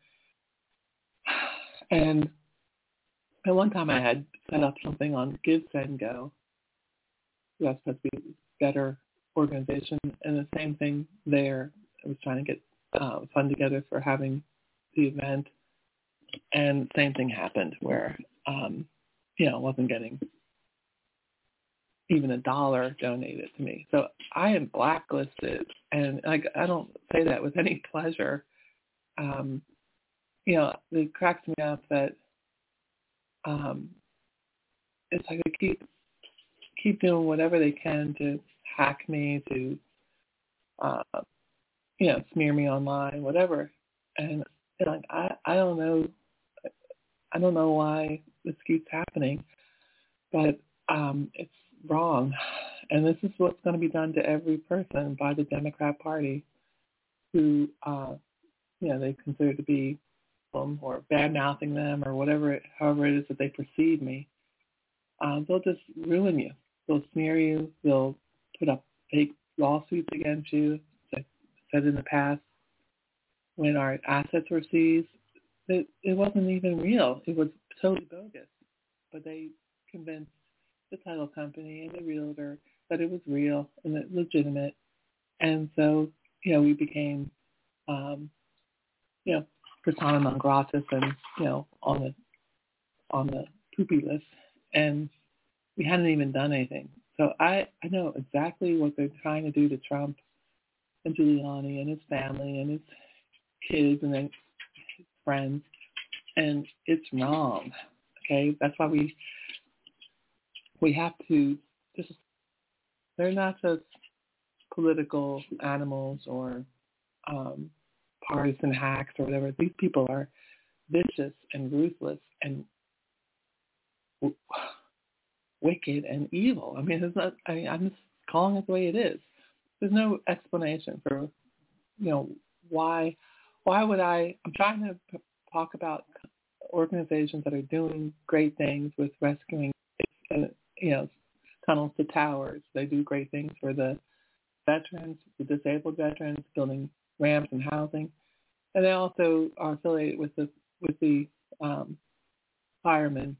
And at one time I had set up something on Give, Send, Go. That's supposed to be a better organization. And the same thing there. I was trying to get uh, fund together for having the event. And the same thing happened where, um, you know, I wasn't getting even a dollar donated to me. So I am blacklisted. And I, I don't say that with any pleasure. Um, you know, it cracks me up that um, it's like they keep keep doing whatever they can to hack me, to uh, you know, smear me online, whatever. And, and like I, I don't know, I don't know why this keeps happening, but um, it's wrong. And this is what's going to be done to every person by the Democrat Party, who uh, you know, they consider to be them or bad-mouthing them or whatever, it, however it is that they perceive me. Um, they'll just ruin you. They'll smear you. They'll put up fake lawsuits against you. As I said in the past, when our assets were seized, it, it wasn't even real. It was totally bogus. But they convinced the title company and the realtor that it was real and it legitimate. And so, you know, we became, um, you know, persona non gratis and, you know, on the on the poopy list. And we hadn't even done anything. So I, I know exactly what they're trying to do to Trump and Giuliani and his family and his kids and his friends. And it's wrong. Okay? That's why we we have to just, they're not just political animals or um, partisan hacks or whatever. These people are vicious and ruthless and w- wicked and evil. I mean, it's not, I, I'm just calling it the way it is. There's no explanation for, you know, why, why would I, I'm trying to p- talk about organizations that are doing great things with rescuing, uh, you know, tunnels to towers. They do great things for the veterans, the disabled veterans, building ramps and housing. And they also are affiliated with the, with the um, firemen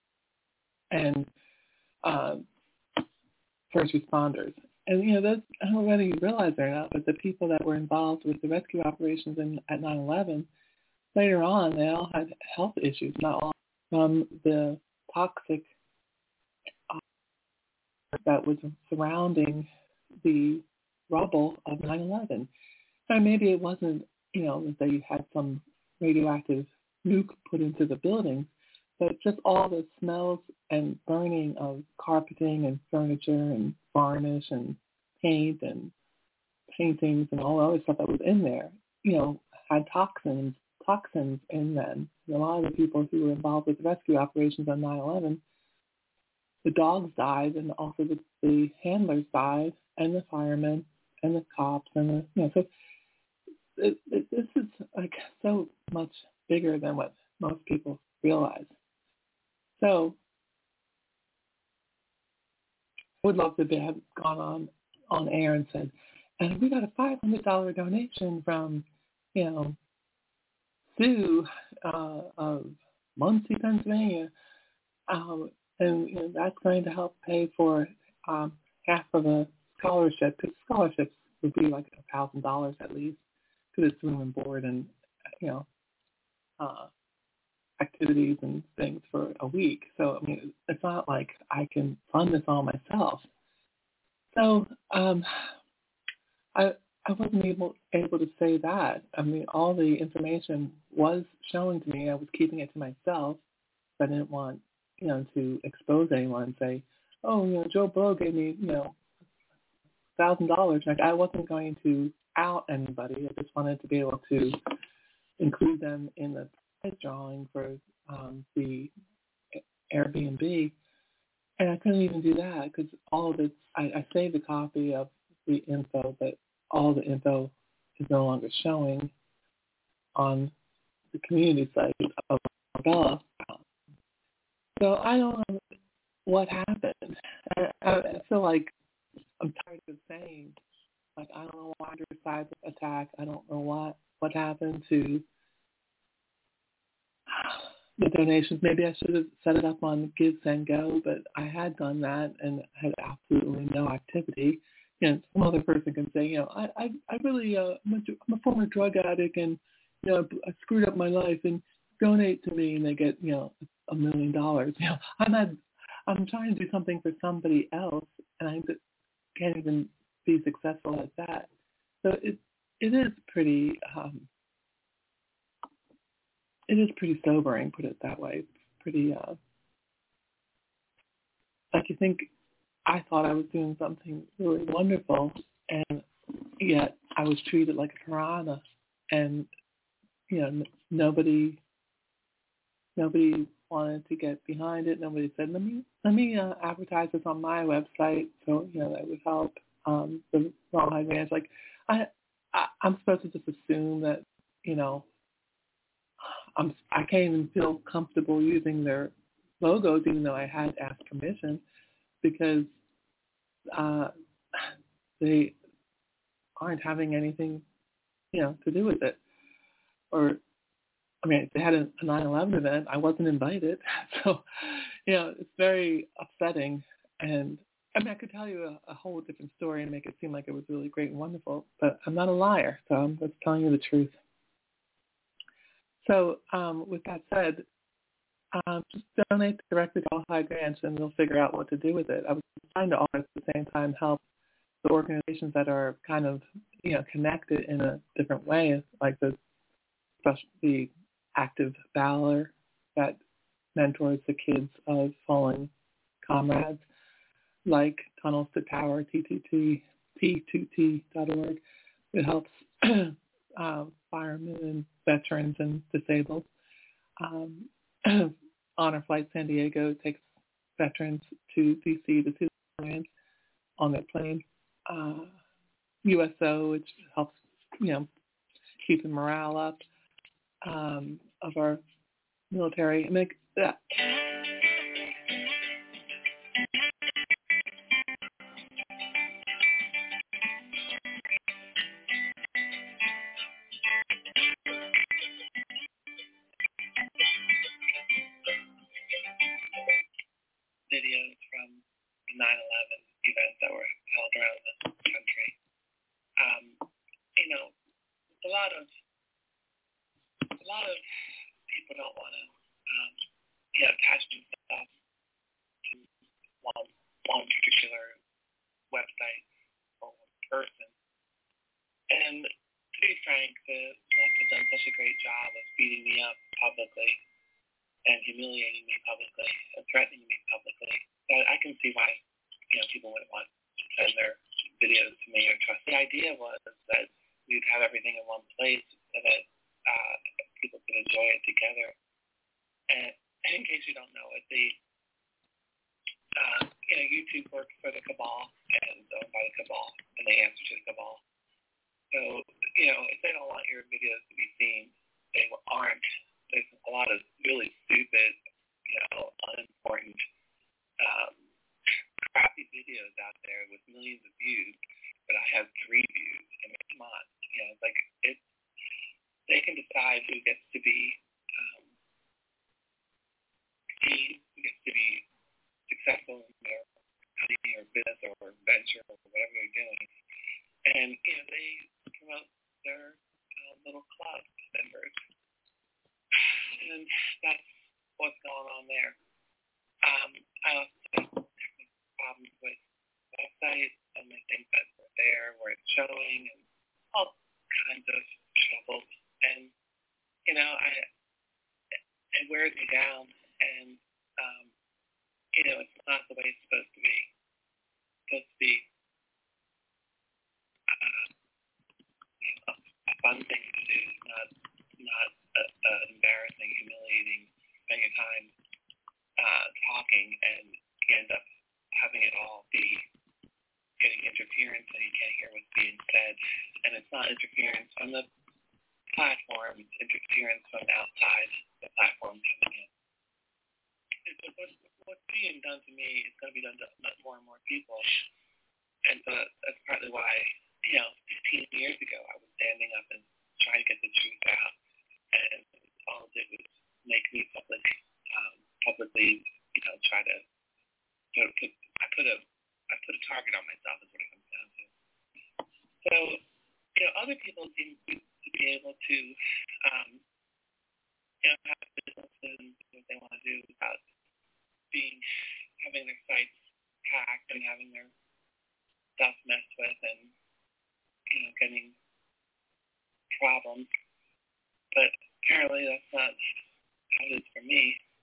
and uh, first responders. And, you know, those, I don't know whether you realize it or not, but the people that were involved with the rescue operations in, at nine eleven, later on, they all had health issues, not all from the toxic uh, that was surrounding the rubble of nine eleven. So maybe it wasn't, you know, that they had some radioactive nuke put into the building, but just all the smells and burning of carpeting and furniture and varnish and paint and paintings and all the other stuff that was in there, you know, had toxins toxins in them. And a lot of the people who were involved with rescue operations on nine eleven, the dogs died and also the, the handlers died and the firemen and the cops and the, you know, so it, it, this is like so much bigger than what most people realize. So I would love to be, have gone on, on air and said, and we got a five hundred dollars donation from, you know, Sue uh, of Muncie, Pennsylvania, um, and you know, that's going to help pay for um, half of a scholarship, because scholarships would be like a thousand dollars at least, because it's room and board and, you know, uh, activities and things for a week. So, I mean, it's not like I can fund this all myself. So um, I I wasn't able able to say that. I mean, all the information was shown to me. I was keeping it to myself. I didn't want, you know, to expose anyone and say, oh, you know, Joe Blow gave me, you know, a thousand dollars. Like, I wasn't going to out anybody. I just wanted to be able to include them in the prize drawing for um, the Airbnb. And I couldn't even do that because all of it, I, I saved a copy of the info, but all the info is no longer showing on the community site of Bella. So I don't know what happened. I, I feel like I'm tired of saying, like, I don't know why there's a cyber attack. I don't know what, what happened to the donations. Maybe I should have set it up on Give, Send, Go, but I had done that and had absolutely no activity. You know, some other person can say, you know, I, I, I really, uh, I'm, a, I'm a former drug addict and, you know, I screwed up my life and donate to me, and they get, you know, a million dollars. You know, I'm not, I'm trying to do something for somebody else, and I can't even be successful at that. So it, it is pretty, um, it is pretty sobering, put it that way. It's pretty, uh, like you think, I thought I was doing something really wonderful, and yet I was treated like a piranha, and, you know, n- nobody, nobody wanted to get behind it. Nobody said, let me, let me uh, advertise this on my website, so, you know, that would help um, the Rawhide Ranch. Like, I, I, I'm supposed to just assume that, you know, I'm, I can't even feel comfortable using their logos, even though I had asked permission, because uh, they aren't having anything, you know, to do with it. Or, I mean, if they had a, a nine eleven event, I wasn't invited. So, you know, it's very upsetting. And I mean, I could tell you a, a whole different story and make it seem like it was really great and wonderful, but I'm not a liar, so I'm just telling you the truth. So um, with that said, um, just donate directly to All High Grants and we'll figure out what to do with it. I was trying to also at the same time help the organizations that are kind of, you know, connected in a different way, like the the Active Valor that mentors the kids of fallen comrades, like Tunnels to Tower, T two T, T two T dot org. It helps uh, firemen and veterans and disabled. Um, Honor Flight San Diego takes veterans to D C to see the plane on their plane. Uh, U S O, which helps, you know, keep the morale up um, of our military. I mean, uh, videos from the nine eleven events that were held around the country. Um, you know, a lot of a lot of people don't want to, um, you know, attach themselves to one one particular website or one person. And to be frank, the left has done such a great job of beating me up publicly and humiliating me publicly and threatening me publicly that I can see why, you know, people wouldn't want to send their videos to me or trust. The idea was that we'd have everything in one place so that uh, people could enjoy it together. And in case you don't know it, the uh, you know, YouTube works for the cabal and owned by the cabal, and they answer to the cabal. So, you know, if they don't want your videos to be seen, they aren't. There's a lot of really stupid, you know, unimportant, um, crappy videos out there with millions of views, but I have three views. I mean, come on, you know, like it. They can decide who gets to be, um, who gets to be successful in their company or business or venture or whatever they're doing, and you know, they promote their uh, little club members. And that's what's going on there. Um, I also have problems with websites and the things that were there, where it's showing, and all kinds of troubles. And, you know, I it wears me down, and, um, you know, it's not the way it's supposed to be. It's supposed to be uh, you know, a fun thing to do, not not uh, uh, embarrassing, humiliating, spend your time uh, talking, and you end up having it all be getting interference, and you can't hear what's being said. And it's not interference from the platform; it's interference from outside the platform coming in. It's, what's, what's being done to me is going to be done to more and more people, and uh, that's partly why, you know, fifteen years ago I was standing up and trying to get the truth out. And all it did was make me public, um, publicly, you know, try to, you know, put, I put a, I put a target on myself is what it comes down to. So, you know, other people seem to, to be able to, um, you know, have businesses and do what they want to do without being, having their sites hacked and having their stuff messed with and, you know, getting problems. But apparently that's not how it is for me.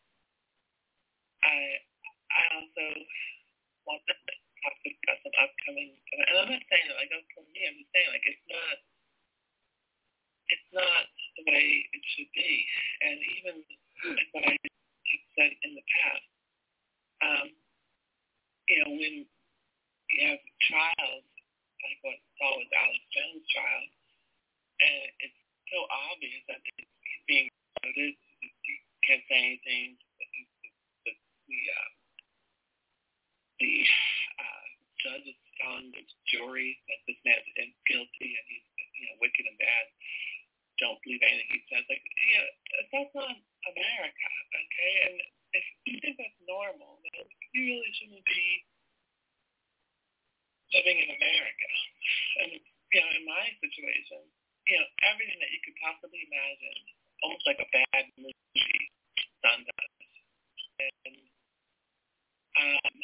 I I also want to talk about some upcoming, and I'm not saying that like that's for me. I'm just saying like it's not it's not the way it should be. And even like what I have said in the past, um, you know, when you have trials like what we saw with Alex Jones' trial, and it's so obvious that he's being promoted. He can't say anything. The, the, the, uh, the uh, judge is telling the jury that this man's guilty and he's, you know, wicked and bad. Don't believe anything he says. Like, yeah, that's not America, okay? And if you think that's normal, then you really shouldn't be living in America. And, you know, in my situation, you know, everything that you could possibly imagine, almost like a bad movie, done does. And um,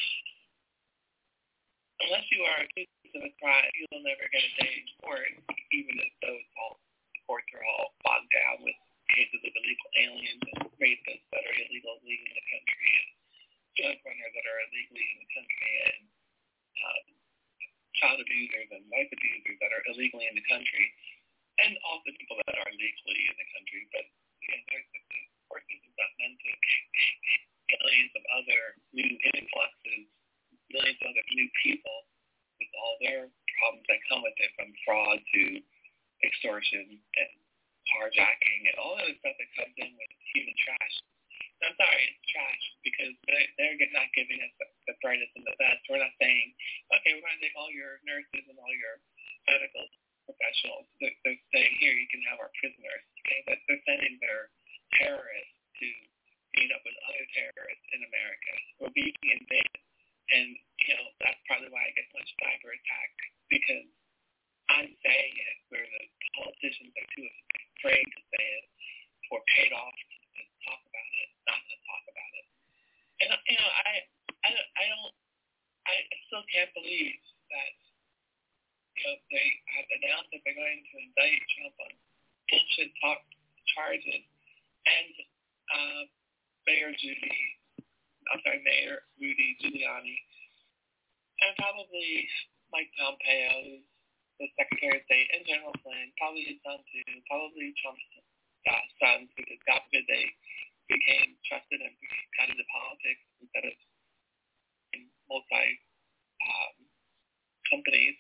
unless you are accused of a crime, you'll never get a day in court, even as though it's all, the courts are all bogged down with cases of illegal aliens and rapists that are illegally in the country, and drug runners that are illegally in the country, and um, child abusers and wife abusers that are illegally in the country, and also people that are legally in the country. But you know, the, the court system is not meant to millions of other new influxes, millions of other new people with all their problems that come with it, from fraud to extortion and carjacking and all that stuff that comes in with human trash. And I'm sorry, it's trash because they're, they're not giving us the, the brightest and the best. We're not saying, okay, we're going to take all your nurses and all your medical professionals. They're, they're saying, here, you can have our prisoners. Okay, but they're sending their terrorists to meet up with other terrorists in America. We're being invaded. And, you know, that's probably why I get much cyber attack, because I'm saying it where the politicians are too afraid to say it or paid off to talk about it, not to talk about it. And, you know, I, I, I don't, I still can't believe that, you know, they have announced that they're going to indict Trump on bullshit talk charges, and uh, Mayor Judy, I'm sorry, Mayor Rudy Giuliani, and probably Mike Pompeo, who's the Secretary of State, and General Flynn, probably his son too, probably Trump's uh, sons, because God forbid they became trusted and got into politics instead of in multi um, companies.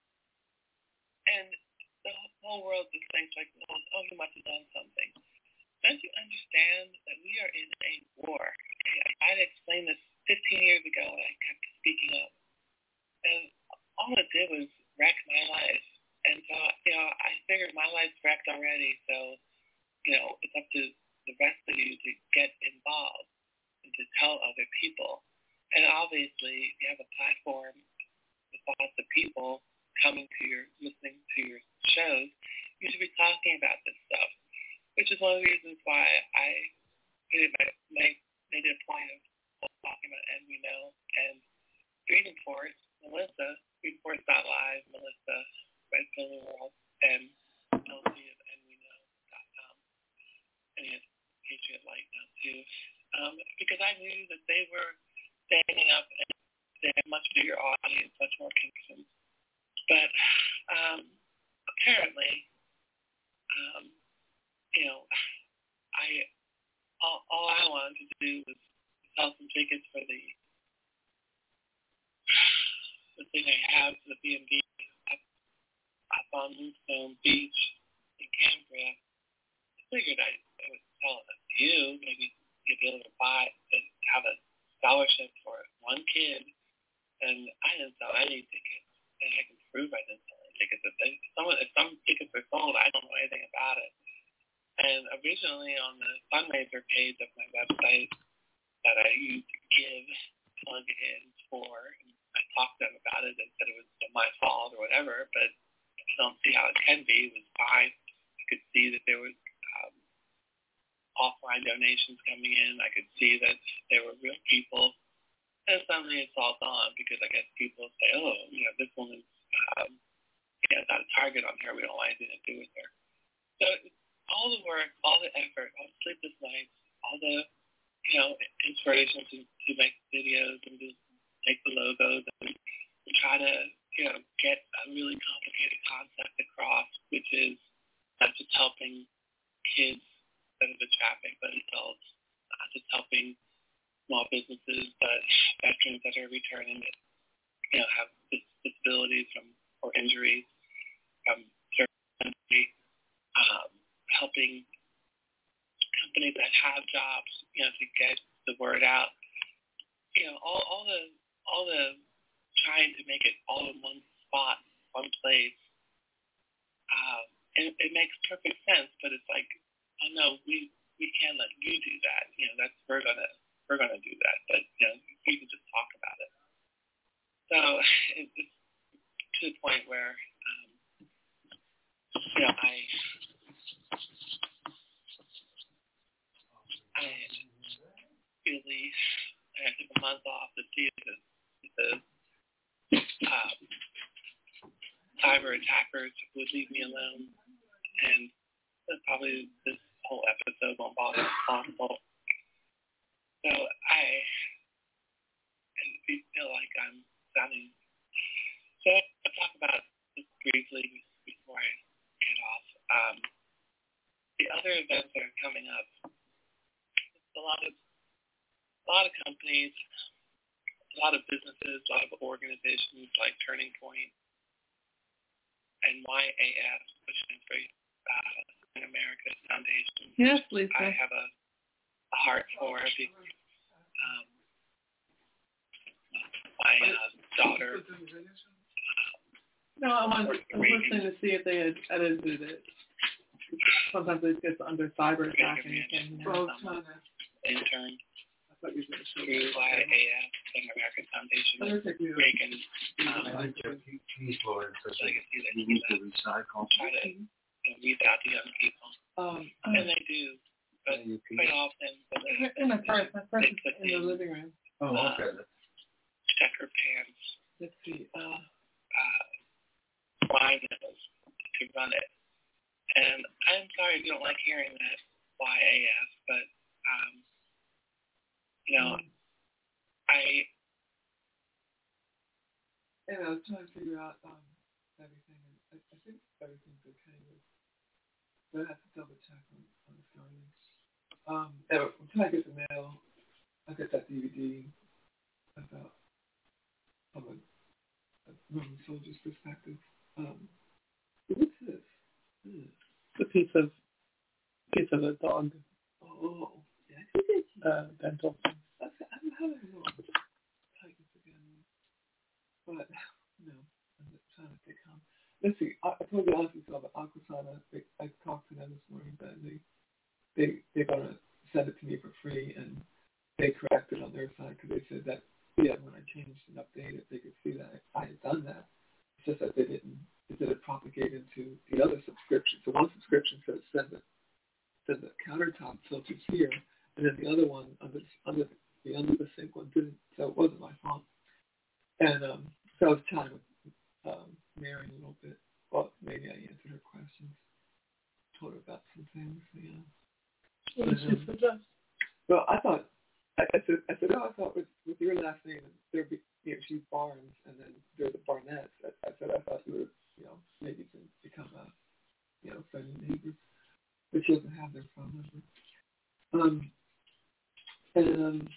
And the whole world just thinks like, well, oh, he must have done something. Don't you understand that we are in a war? I tried to explain this fifteen years ago, and I kept speaking up. And all it did was wreck my life. And so, you know, I figured my life's wrecked already, so, you know, it's up to the rest of you to get involved and to tell other people. And obviously, you have a platform with lots of people coming to your, listening to your shows, you should be talking about this stuff, which is one of the reasons why I made, my, made, made it a point of talking about And We Know and Freedom Force, Melissa, freedom force dot live, Melissa, Red Pill World, and L C of And We Know dot com. And he has Patriot Light now too. Um, because I knew that they were standing up and they had much bigger audience, much more connections. But um, apparently, um, you know, I all, all I wanted to do was sell some tickets for the the thing I have for the B and B up, up on Moonstone Beach in Cambria. I figured I, I would sell it to you, maybe you'd be able to buy to have a scholarship for one kid. And I didn't sell any tickets, and I can prove I didn't sell any tickets. If, they, if, someone, if some tickets are sold, I don't know anything about it. And originally on the fundraiser page of my website that I used to give plug-ins for, I talked to them about it and said it was my fault or whatever, but I don't see how it can be. It was fine. I could see that there was um, offline donations coming in. I could see that there were real people. And suddenly it's all gone because I guess people say, oh, you know, this woman's um, you know, got a target on her. We don't want anything to do with her. So all the work, all the effort, all the sleepless nights, all the, you know, inspiration to, to make videos and to make the logos and to try to, you know, get a really complicated concept across, which is not just helping kids that have been trafficked, but adults, not just helping small businesses, but veterans that are returning that, you know, have disabilities from or injuries from certain country, um, helping companies that have jobs, you know, to get the word out. You know, all, all the all the trying to make it all in one spot, one place. Um, and it makes perfect sense, but it's like, oh no, we we can't let you do that. You know, that's we're gonna. We're going to do that, but, you know, you can just talk about it. So it, it's, release, and I took a month off to see if the, if the um, cyber attackers would leave me alone, and probably this whole episode won't bother possible. So I feel like I'm sounding. So I'll talk about this briefly before I get off. Um, the other events that are coming up, a lot of a lot of companies, a lot of businesses, a lot of organizations like Turning Point and Y A F, which is for uh, in America Foundation. Yes, Lisa. I have a, a heart for it. Um, my uh, daughter. No, I'm, on, I'm listening to see if they had edited it. Sometimes it gets under cyber attack and you can, you know. Um, intern through Y A F, the American Foundation, Reagan. Um, so they can see that you can try to you know, reach out to young people. Um, and they do, but quite often, they, in my purse, my purse they is put in the living room. Oh, okay. Uh, checker pants. Let's see. Uh, uh, rhinos to run it. And I'm sorry if you don't like hearing that, Y A F, but, um, you know, mm. I... And I was trying to figure out um, everything, and I, I think everything's okay with, but I have to double check on, on the Starlink. Um, anyway, until I get the mail, I got that D V D about from a, a Roman soldier's perspective. Um, what's this? Hmm. It's a piece of piece of a dog. Oh, yeah, I think it's uh, dental. That's, I'm having a little tightness again, but no, I'm just trying to stay calm. Let's see. I, I told you honestly about Aquasana. They, I talked to them this morning, but they they they're gonna send it to me for free, and they corrected on their side because they said that yeah, when I changed and updated, they could see that I, I had done that. It's just that they didn't. It didn't propagate into the other subscription. So one subscription says send the send the countertop filters here, and then the other one under under the under the sink one didn't. So it wasn't my fault. And um, so I was chatting with um, Mary a little bit. Well, maybe I answered her questions. Told her about some things. Yeah. What did she suggest? Well, I thought I, I said I said oh I thought with, with your last name there'd be you know she's Barnes and then there's the Barnetts. I, I said I thought you would you know maybe to become a you know friendly neighbor, but she doesn't have their phone number. Um and um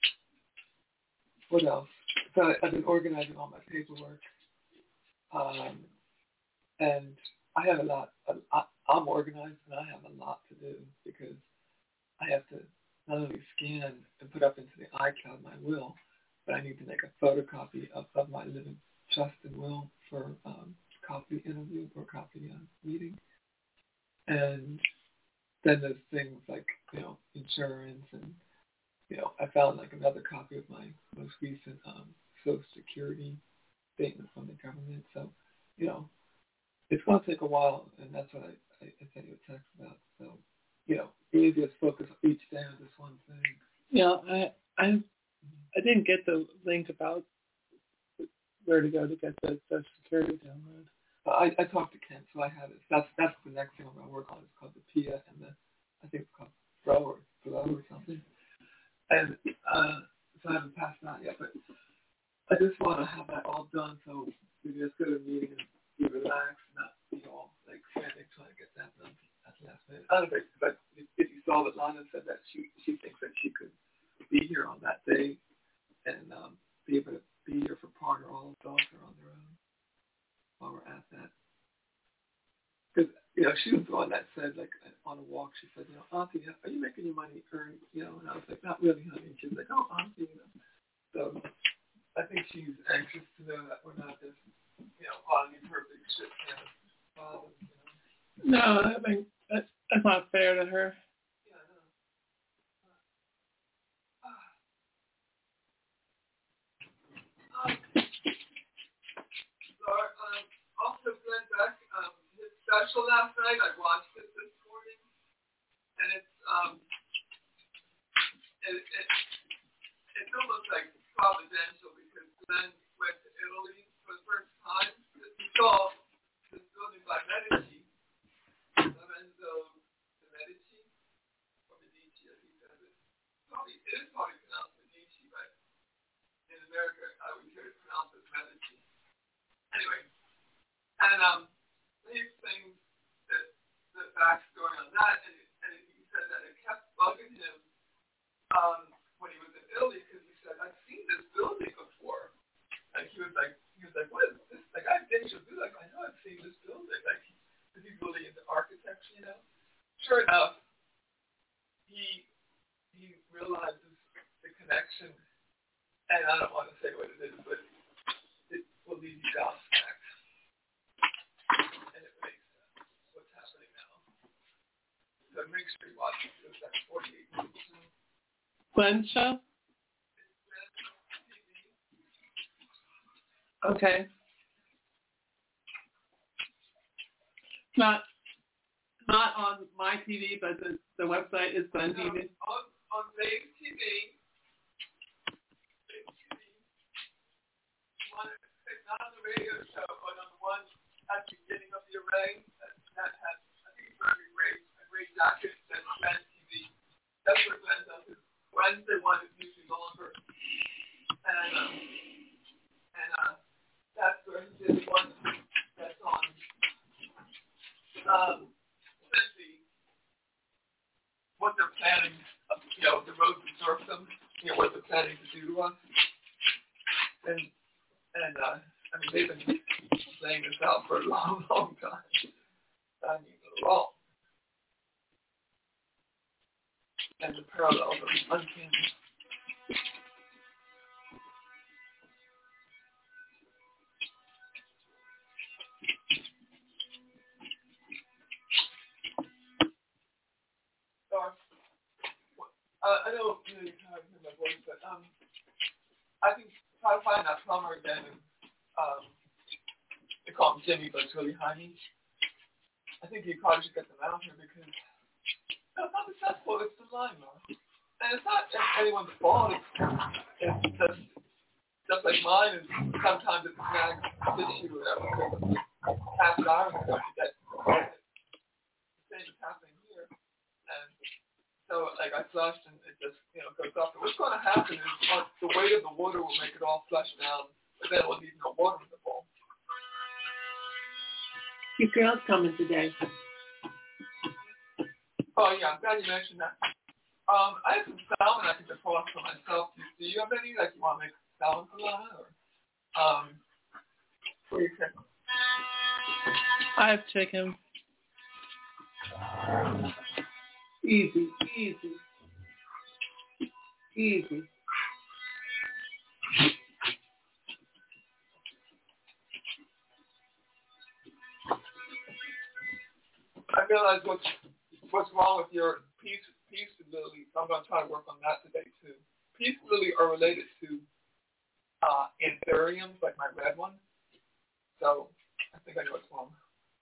what else? So I, I've been organizing all my paperwork. Um and I have a lot. I, I'm organized and I have a lot to do because I have to not only scan and put up into the iCloud my will, but I need to make a photocopy of, of my living trust and will for um, copy interview or copy uh, meeting. And then there's things like, you know, insurance and, you know, I found like another copy of my most recent um, Social Security statement from the government. So, you know, it's going to take a while, and that's what I, I, I sent you a text about. So, you know, really just focus each day on this one thing. Yeah, I I I didn't get the link about where to go to get the Social Security download. I, I talked to Kent, so I have it. That's that's the next thing I'm going to work on. It's called the P I A and the I think it's called Pro or Flow or something. And uh, so I haven't passed that yet, but I just want to have that all done so we can just go to a meeting and be relaxed, not be all like frantic trying to get that done at the last minute. I don't think, but if, if you saw that Lana said that she she thinks that she could be here on that day and um, be able to be here for part or all of dogs are on their own while we're at that. Because, you know, she was the one that said, like, on a walk, she said, you know, Auntie, are you making your money earn, you know? And I was like, not really, honey. And she was like, oh, Auntie, you know. So I think she's anxious to know that we're not just, you know, calling her big shit kind of problems, you know. No, I think that's, that's not fair to her. Yeah, I know. Uh, um, so, um, also, Glenn Beck, um, his special last night, I watched it this morning, and it's, um, it, it, then went to Italy for the first time. He saw this building by Medici, Lorenzo de Medici, or Medici, as he says it. Probably, it is probably pronounced Medici, but in America, I would hear it pronounced as Medici. Anyway, and um, he explained that the backstory on that, and, it, and he said that it kept bugging him um, when he was in Italy, because he said, I've seen this building before. Like, he was like, he was like, what is this? Like, I think should be like, I know I've seen this building. Like, because he's really into architecture, you know? Sure enough, he he realizes the connection, and I don't want to say what it is, but it will lead you down facts. And it makes sense what's happening now. So make sure you watch it. It's like forty-eight minutes. Glenn show? Okay. Not not on my T V, but the, the website is Glenn T V. On, on Vague T V, Vague T V, you want to pick not on the radio show, but on the one at the beginning of the array that, that has, I think, a very great, a great jacket that's Glenn T V. That's what Glenn does. His Wednesday one is usually longer. And, um, and uh, that's where he did the one that's on. Um, essentially, what they're planning, uh, you know, the road to serfdom, you know, what they're planning to do to us. And, and uh, I mean, they've been laying this out for a long, long time. I mean, long. And the parallels are uncanny. Uh, I know you know, you kind of hear my voice, but um, I think try to find that plumber again. And, um, they call him Jimmy, but it's really Jaime. I think you probably should get them out here because no, it's not successful. It's the line, though, and it's not anyone's fault. It's, it's just just like mine. Is sometimes it's snags tissue or whatever. Cast iron stuff to get. The same is happening here, and. So, like, I flushed and it just, you know, goes up. And what's going to happen is uh, the weight of the water will make it all flush down, but then we'll need no water in the bowl. Your girl's coming today. Oh, yeah, I'm glad you mentioned that. Um, I have some salmon I could defrost for myself. Do, do you have any, like, you want to make salmon for that? Or, um, for your chicken? I have chicken. Easy, easy, easy. I realize what's what's wrong with your peace peace lily. So I'm going to try to work on that today too. Peace lily are related to uh, anthuriums, like my red one. So I think I know what's wrong.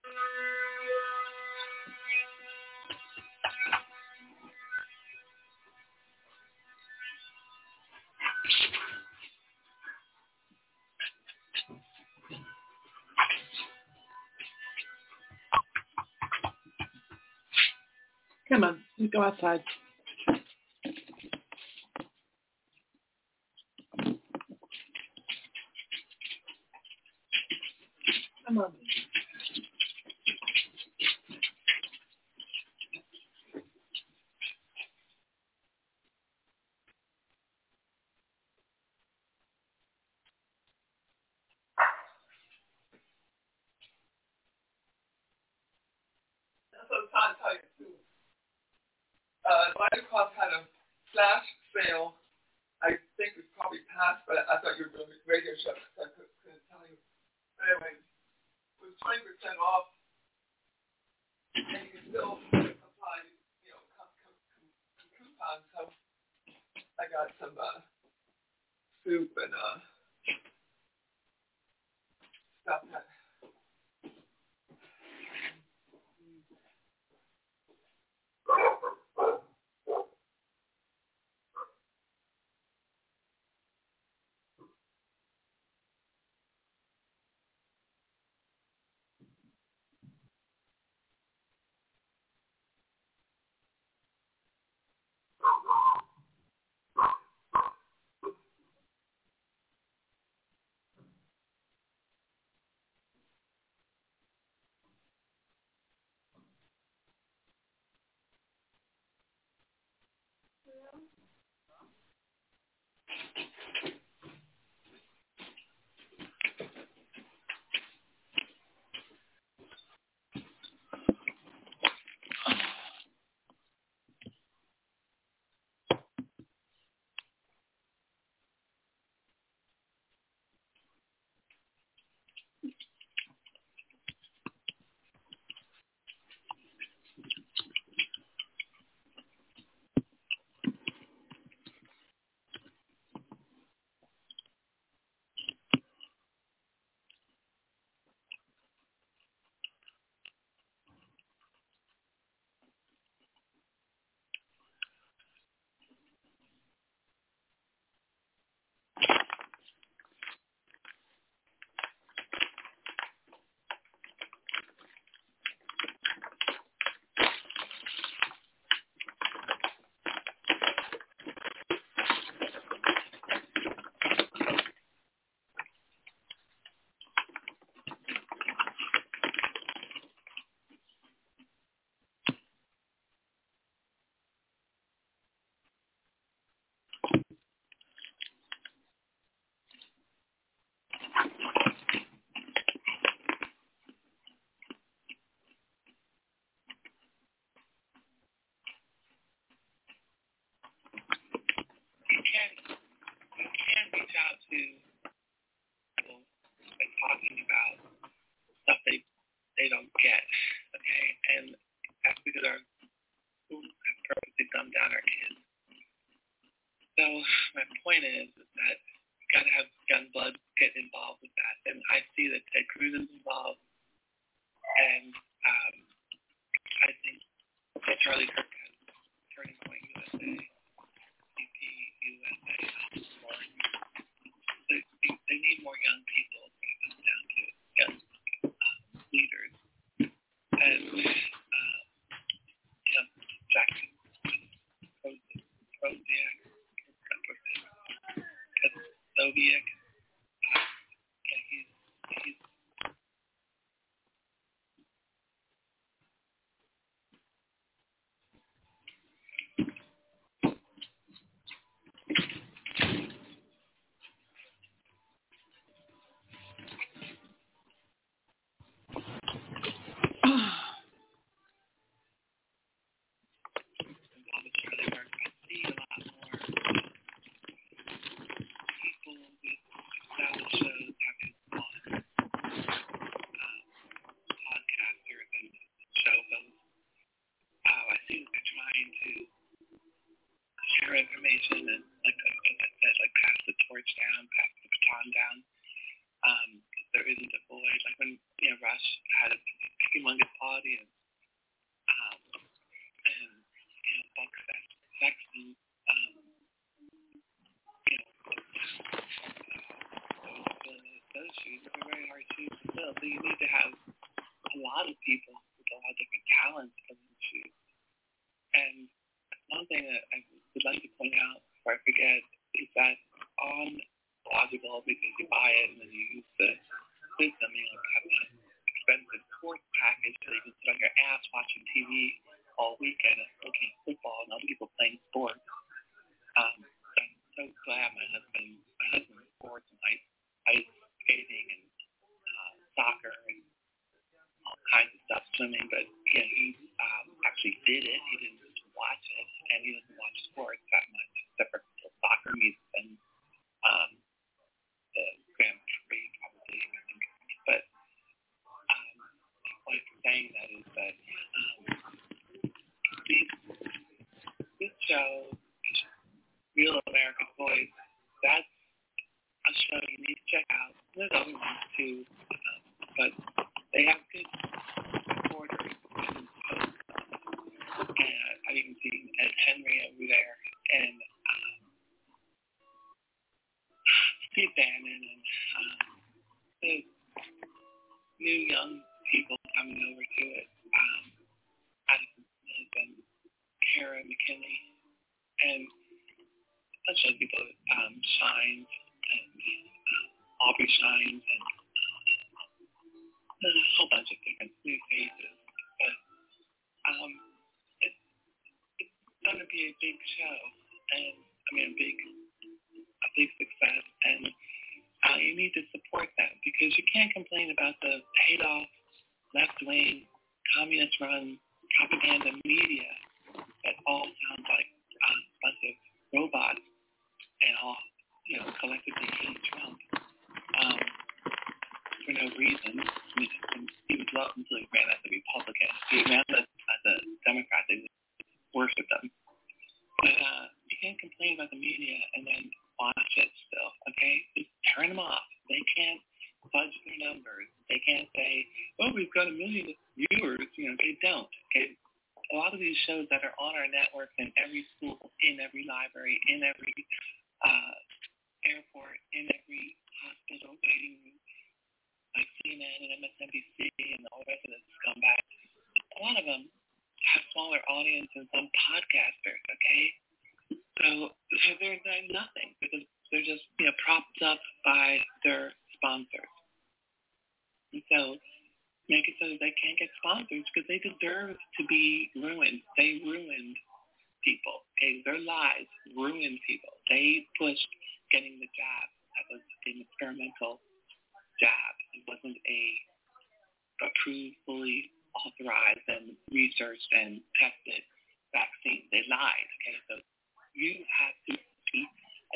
Come on, let's go outside. Come on. That's what I'm trying to tell you too. Uh, Vitacost had a flash sale. I think it's probably past, but I thought you were doing a radio show, so I couldn't, couldn't tell you. But anyway, it was twenty percent off, and you can still apply, you know, com- com- com- coupons. So I got some uh, soup and uh, stuff that. can't, you can't reach out to people by talking about stuff they they don't get, okay? And that's because our schools have purposely dumbed down our kids. So my point is, is that you got to have young blood get involved with that. And I see that Ted Cruz is involved, and um, I think that Charlie Kirk has Turning Point U S A, C P U S A, more. They, they need more young people when it comes down to young uh, leaders. And uh, yeah, Jackson Proziak, Soviet, uh, yeah, he's he's information and, like, as I said, like, pass the torch down, pass the baton down. Um, there isn't a void. Like when, you know, Rush had a humongous audience, um, and, you know, Buck Sexton, um, you know, uh, those, those shoes are very hard shoes to fill. So you need to have a lot of people with a lot of different talents for those shoes. And one thing that I would like to point out before I forget is that on Logical, because you buy it and then you use the system, you know, have an expensive sports package so you can sit on your ass watching T V all weekend and looking at football and other people playing sports. Um, I'm so glad my husband, my husband sports and ice, ice skating and uh, soccer and all kinds of stuff, swimming, but you know, he um, actually did it. He didn't just watch it, and he doesn't watch sports that much, except for soccer meets and um, the Grand Prix, probably. But um, what I'm saying that is that um, these, this show, Real American Voice, that's a show you need to check out. There's other ones too, um, but they have good reporters and hosts. And I've even seen Ed Henry over there, and um, Steve Bannon, and um, the new young people coming over to it. Um, Addison Smith and Kara McKinney, and a bunch of people, um, Shines, and uh, Aubrey Shines, and uh, a whole bunch of different new faces. But um, it's, it's going to be a big show, and I mean a big, a big success, and uh, you need to support that because you can't complain about the paid-off, left-wing, communist-run propaganda media that all sounds like uh, a bunch of robots and all, you know, collectively hate Trump um, for no reason. I mean, he was loved until he ran as a Republican. He ran as, as a Democrat. They worship them. But uh, you can't complain about the media and then watch it still, okay? Just turn them off. They can't fudge their numbers. They can't say, oh, we've got a million viewers. You know, they don't. Okay? A lot of these shows that are on our network in every school, in every library, in every uh, airport, in every hospital waiting room, like C N N and M S N B C and all the rest of this scumbag, a lot of them have smaller audience than some podcasters, okay? So they're, they're nothing because they're just, you know, propped up by their sponsors. And so make it so that they can't get sponsors because they deserve to be ruined. They ruined people, okay? Their lies ruined people. They pushed getting the jab. That was an experimental jab. It wasn't a approved, fully authorized and researched and tested vaccine. They lied, okay? So you have to be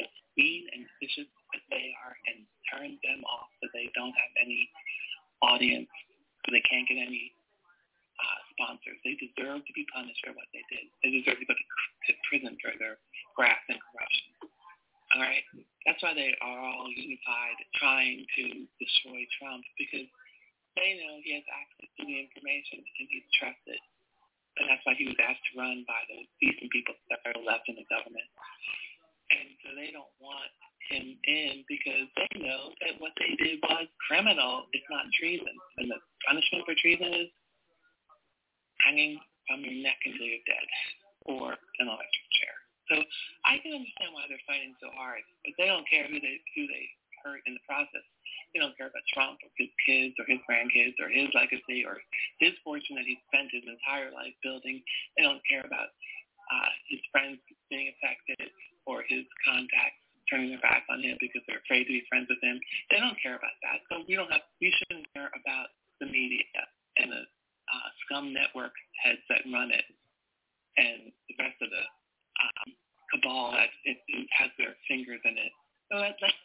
that's why they are all unified trying to destroy Trump, because they know he has access to the information and he's trusted. And that's why he was asked to run by the decent people that are left in the government. And so they don't want him in because they know that what they did was criminal. It's not treason. And the punishment for treason is hanging from your neck until you're dead or an electric chair. So I can understand why they're fighting so hard, but they don't care who they who they hurt in the process. They don't care about Trump or his kids or his grandkids or his legacy or his fortune that he spent his entire life building. They don't care about uh, his friends being affected or his contacts turning their back on him because they're afraid to be friends with him. They don't care about that. So we don't have. We shouldn't care about the media and the uh, scum network heads that run it and the rest of the um, cabal that it, it has their fingers in it. So that, that's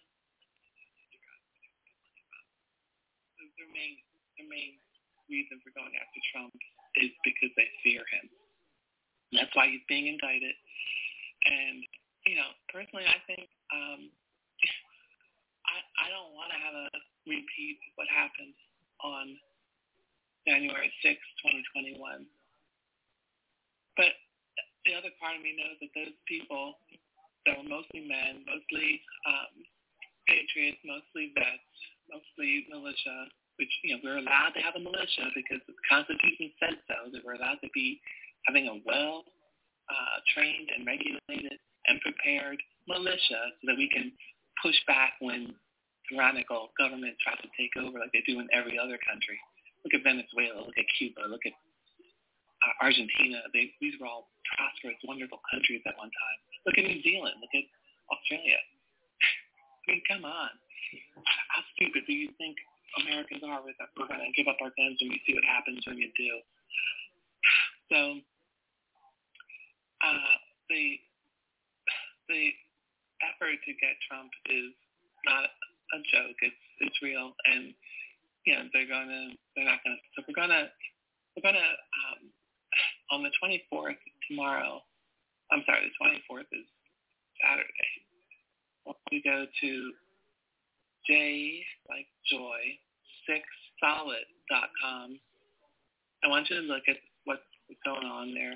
their main, their main reason for going after Trump is because they fear him. And that's why he's being indicted. And, you know, personally, I think um, I, I don't want to have a repeat of what happened on January sixth, twenty twenty-one. But the other part of me knows that those people that were mostly men, mostly um, patriots, mostly vets, mostly militia, which, you know, we're allowed to have a militia because the Constitution says so, that we're allowed to be having a well uh, trained and regulated and prepared militia so that we can push back when tyrannical government tries to take over like they do in every other country. Look at Venezuela, look at Cuba, look at uh, Argentina. They, these were all prosperous, wonderful countries at one time. Look at New Zealand, look at Australia. I mean, come on. How stupid do you think Americans are with that? We're going to give up our guns and we see what happens when you do. So uh, the the effort to get Trump is not a joke. It's it's real, and you know they're gonna they're not gonna. So we're gonna we're gonna um, on the twenty-fourth tomorrow. I'm sorry, the twenty-fourth is Saturday. We go to J like joy six solid dot com. I want you to look at what's going on there.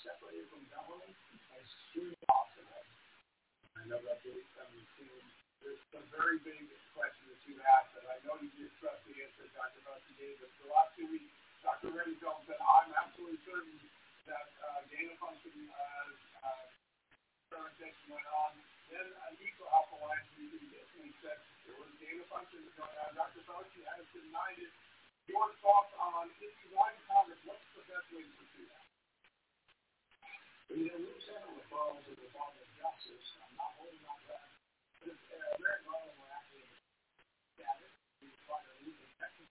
separated from government as soon as possible. I know that there's some, there's some very big questions that you asked that I know you did trust the answer Doctor Fauci gave us. The last two weeks, Doctor Redfield said, I'm absolutely certain that uh, gain of function uh, uh, experimentation went on. Then a Eco Health Alliance meeting recently said there was gain of function going on. Doctor Fauci has denied it. Your thoughts on if you want Congress, what's the best way to pursue that? You know, we sent a referral to the Department of Justice. I'm not holding on to that. But if uh, Merrick Garland were actually at it, we would try to leave the Texas.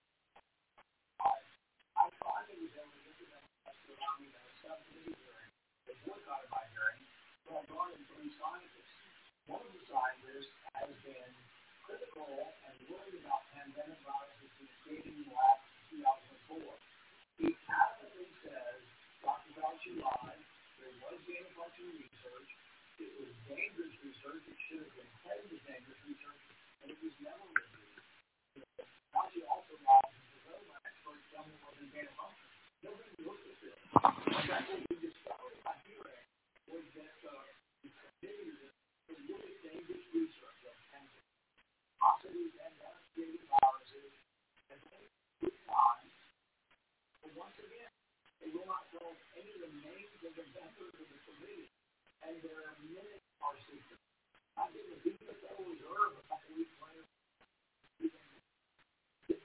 I find it was able to get to them to allow me to have a subcommittee hearing. They boycotted my hearing. So I brought in three scientists. One of the scientists has been critical and worried about pandemic viruses since creating the lab in two thousand four. He adamantly says Doctor Fauci lied. There was gain of function research. It was dangerous research. It should have been claimed as dangerous research, and it was never reviewed. Fauci also lied. He says, oh, my experts tell me it wasn't gain of function. Nobody looked at this. That's what we discovered by hearing was that uh, the committee was really dangerous research of cancer. Possibly pandemic-created viruses and good times. But once again, they will not tell any of the names of the members of the committee, and there are many are secret. I think the people that Federal Reserve a couple of weeks later, even the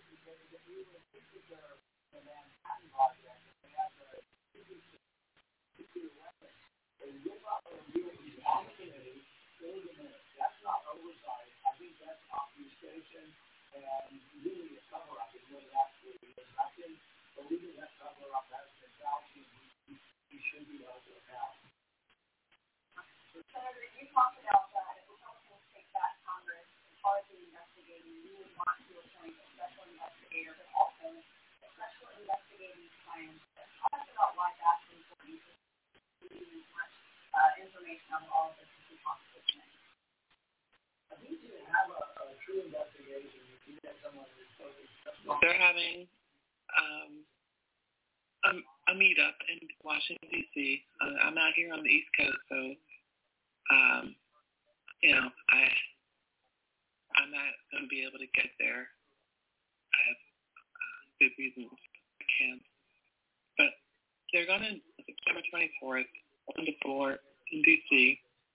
Manhattan Project, they have the nuclear weapons. They will not review it on the committee. Wait a minute, that's not oversight. I think that's obfuscation and really a cover-up is what it actually is. I think believing that cover-up has been Fauci, he should be held to account. Senator, you talked about that. If Republicans take back Congress as far as the investigating, you would want to appoint a special investigator, but also a special investigating scientist. Talk about why that's important to see much uh, information on all of this as we possibly can. I think you have a, a true investigation. You have someone who's focused. They're having um, a, a meetup in Washington, D C Uh, I'm out here on the East Coast, so um, you know, I I'm not going to be able to get there. I have uh, good reasons I can't. But they're going to September twenty-fourth, one to four in D C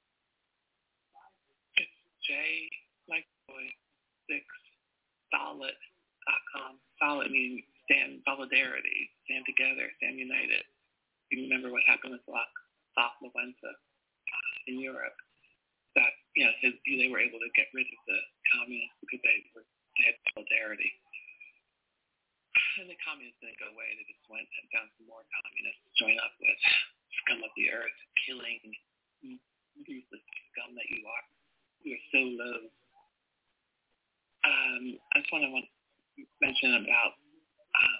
It's J like boy six solid dot com. Solid meaning stand solidarity, stand together, stand united. You remember what happened with Influenza in Europe? That you know, his, they were able to get rid of the communists because they were they had solidarity. And the communists didn't go away; they just went and found some more communists to join up with. Scum of the earth, killing, useless scum that you are. You are so low. Um, I just want to mention about um,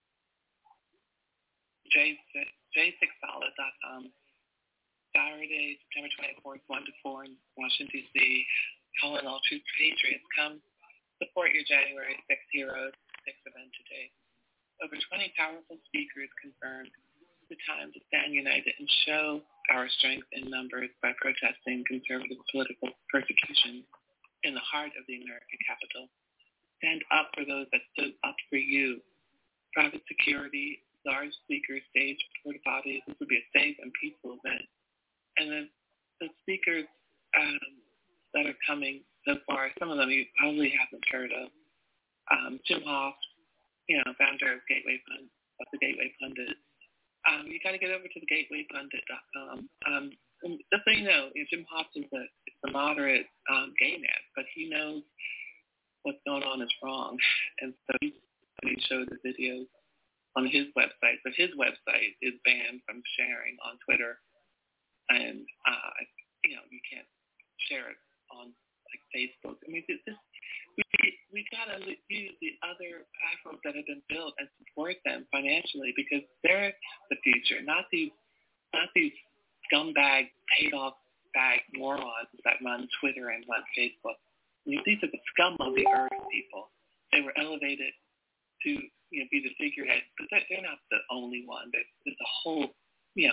J six solid dot com. Saturday, September twenty-fourth, one to four in Washington, D C Calling all true patriots, come support your January sixth Heroes six event today. Over twenty powerful speakers confirmed the time to stand united and show our strength in numbers by protesting conservative political persecution in the heart of the American capital. Stand up for those that stood up for you. Private security, large speakers, stage, porta potties. This would be a safe and peaceful event. And then the speakers um, that are coming so far, some of them you probably haven't heard of. Um, Jim Hoft, you know, founder of Gateway Pundit, of the Gateway Pundit. Um, you got to get over to the gateway pundit dot com. Um, just so you know, you know, Jim Hoft is a, is a moderate um, gay man, but he knows what's going on is wrong. And so he, he showed the videos on his website, but his website is banned from sharing on Twitter. And, uh, you know, you can't share it on, like, Facebook. I mean, this, we we got to use the other platforms that have been built and support them financially because they're the future, not these not these scumbag, paid-off bag morons that run Twitter and run Facebook. I mean, these are the scum of the earth people. They were elevated to, you know, be the figurehead, but they're, they're not the only one. There's, there's a whole, you know,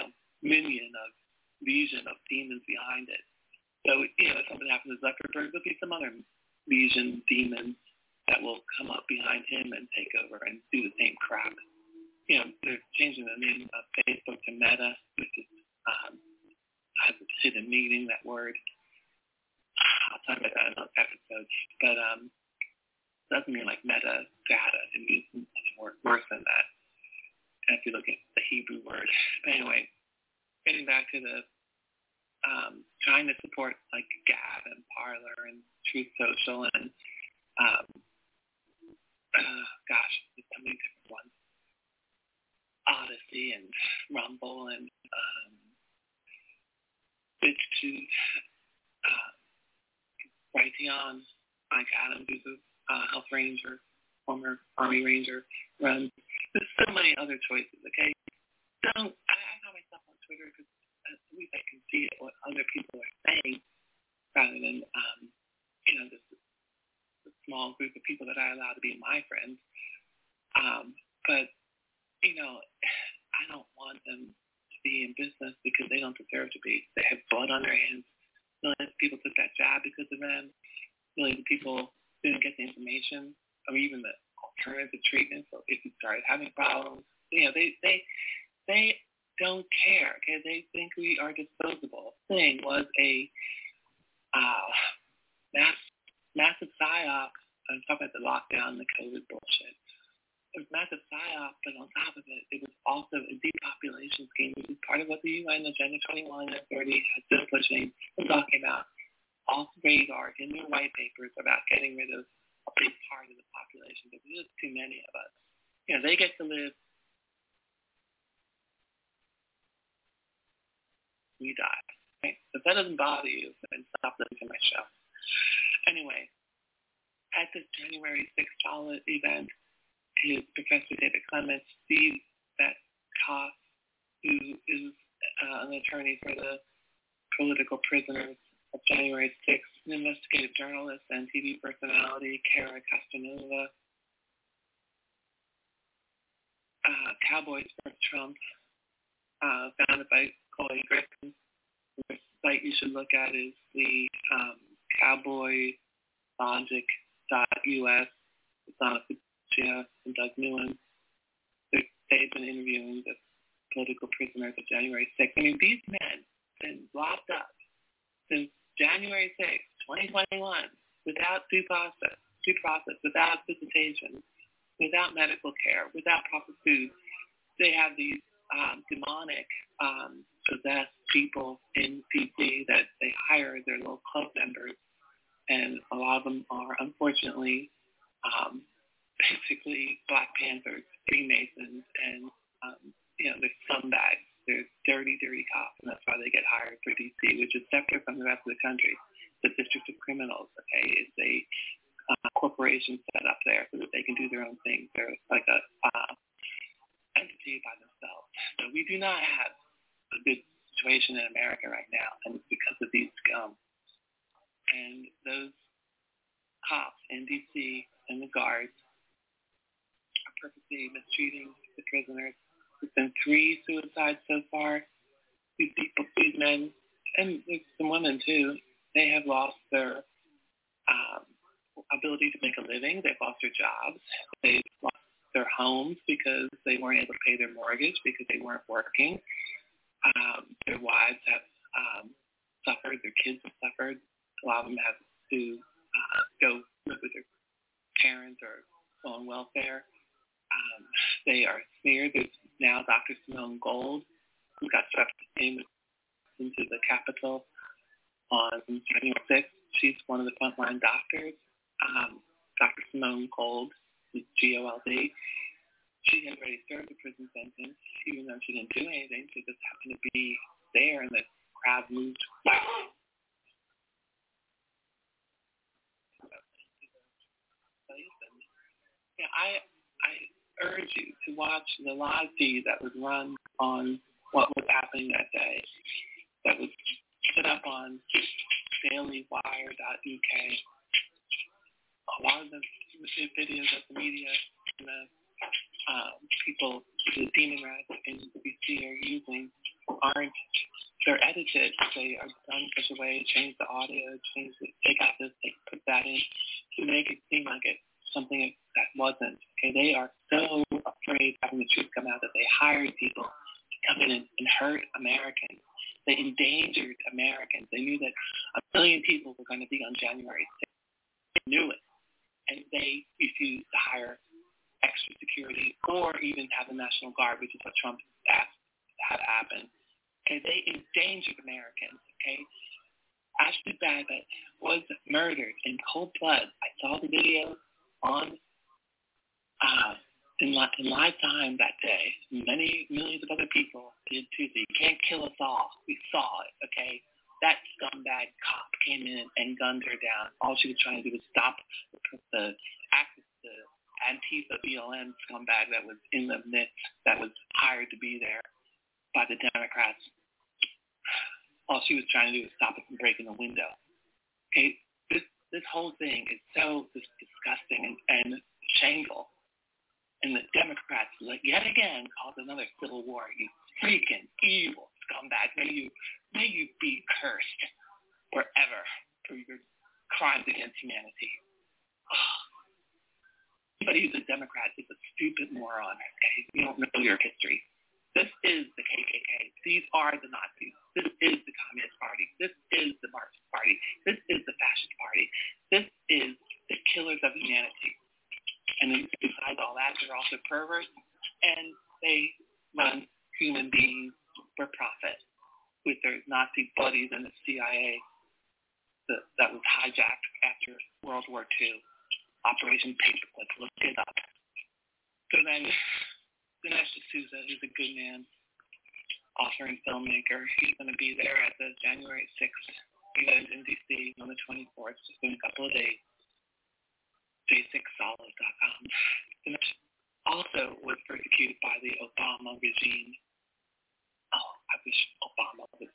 minion of legion of demons behind it. So, you know, if something happens to Zuckerberg, there'll be some other legion demons that will come up behind him and take over and do the same crap. You know, they're changing the name of Facebook to Meta, which is, um, has a hidden meaning, that word. I'll talk about that in another episode. But um, it doesn't mean like meta data. It means much more worse than that. And if you look at the Hebrew word. But anyway, getting back to the um, trying to support like Gab and Parler and Truth Social and um, uh, gosh, there's so many different ones. Odyssey and Rumble and um, BitChute, uh, Raytheon, Mike Adams, who's a uh, health ranger, former Army Ranger, runs. There's so many other choices, okay? Don't, I, I got myself on Twitter because at least I can see what other people are saying rather than, um, you know, this, this small group of people that I allow to be my friends. Um, but, you know, I don't want them to be in business because they don't deserve to be. They have blood on their hands. Millions of people took that job because of them. Millions of people didn't get the information or even the alternative treatment. So if you started having problems, you know, they they they don't care. Okay, they think we are disposable. Thing was a uh, mass massive psyop. I'm talking about the lockdown, the COVID bullshit. It was massive psyop, but on top of it, it was also a depopulation scheme, which is part of what the U N Agenda twenty-one and thirty has been pushing and talking about. Off radar in their white papers about getting rid of a big part of the population, because there's just too many of us. You know, they get to live, we die. Right? So if that doesn't bother you, then stop listening to my show. Anyway, at this January sixth event, is Professor David Clements, Steve Betkoff, who is uh, an attorney for the political prisoners of January sixth, an investigative journalist and T V personality, Kara Castanova, uh, Cowboys for Trump, uh, founded by Chloe Griffin. The site you should look at is the um, cowboy logic dot U S. It's on a Yeah, and Doug Newen. They've been interviewing the political prisoners of January sixth. I mean, these men have been locked up since January sixth, twenty twenty-one, without due process, due process, without visitation, without medical care, without proper food. They have these um, demonic, um, possessed people in D C that they hire as their little club members, and a lot of them are, unfortunately, um, basically Black Panthers, Freemasons, and, um, you know, they're scumbags. They're dirty, dirty cops, and that's why they get hired for D C, which is separate from the rest of the country. The District of Criminals, okay, is a uh, corporation set up there so that they can do their own thing. They're like a uh, entity by themselves. So we do not have a good situation in America right now, and it's because of these scum. And those cops in D C and the guards are purposely mistreating the prisoners. There's been three suicides so far. These people, these men, and there's some women too, they have lost their um, ability to make a living. They've lost their jobs. They've lost their homes because they weren't able to pay their mortgage because they weren't working. Um, their wives have um, suffered. Their kids have suffered. A lot of them have to uh, go live with their parents or on welfare. Um, they are smeared. There's now Doctor Simone Gold, who got swept in, into the Capitol on January sixth. She's one of the frontline doctors. Um, Doctor Simone Gold, G O L D. She had already served a prison sentence, even though she didn't do anything. She just happened to be there, and the crowd moved. Yeah, I I urge you to watch the live feed that was run on what was happening that day. That was put up on daily wire dot U K. A lot of the videos that the media and the um, people, the demon rats in B C are using aren't, they're edited. They are done in such a way, change the audio, change the, take out this, they put that in to make it seem like it's something that wasn't. Okay, they are so afraid of having the truth come out that they hired people to come in and, and hurt Americans. They endangered Americans. They knew that a million people were going to be on January sixth. They knew it. And they refused to hire extra security or even have a National Guard, which is what Trump asked to have happen. Okay, they endangered Americans. Okay, Ashley Babbitt was murdered in cold blood. I saw the video on uh, in, li- in live time that day. Many millions of other people did too. So you can't kill us all. We saw it. Okay, that scumbag cop came in and gunned her down. All she was trying to do was stop the, the access to Antifa B L M scumbag that was in the midst, that was hired to be there by the Democrats. All she was trying to do was stop it from breaking the window. Okay, this this whole thing is so just disgusting and, and shameful. And the Democrats, like yet again, caused another civil war. You freaking evil scumbag! May you may you be cursed forever for your crimes against humanity. Anybody who's a Democrat is a stupid moron. Okay, you don't know your history. This is the K K K. These are the Nazis. This is the Communist Party. This is the Marxist Party. This is the Fascist Party. This is the killers of humanity. And then besides all that, they're also perverts, and they run human beings for profit with their Nazi buddies and the C I A that, that was hijacked after World War Two. Operation Paperclip. Look it up. So then, Dinesh D'Souza, who's a good man, author and filmmaker, he's going to be there at the January sixth event in D C on the twenty-fourth, just in a couple of days. J six solid dot com. Dinesh also was persecuted by the Obama regime. Oh, I wish Obama was.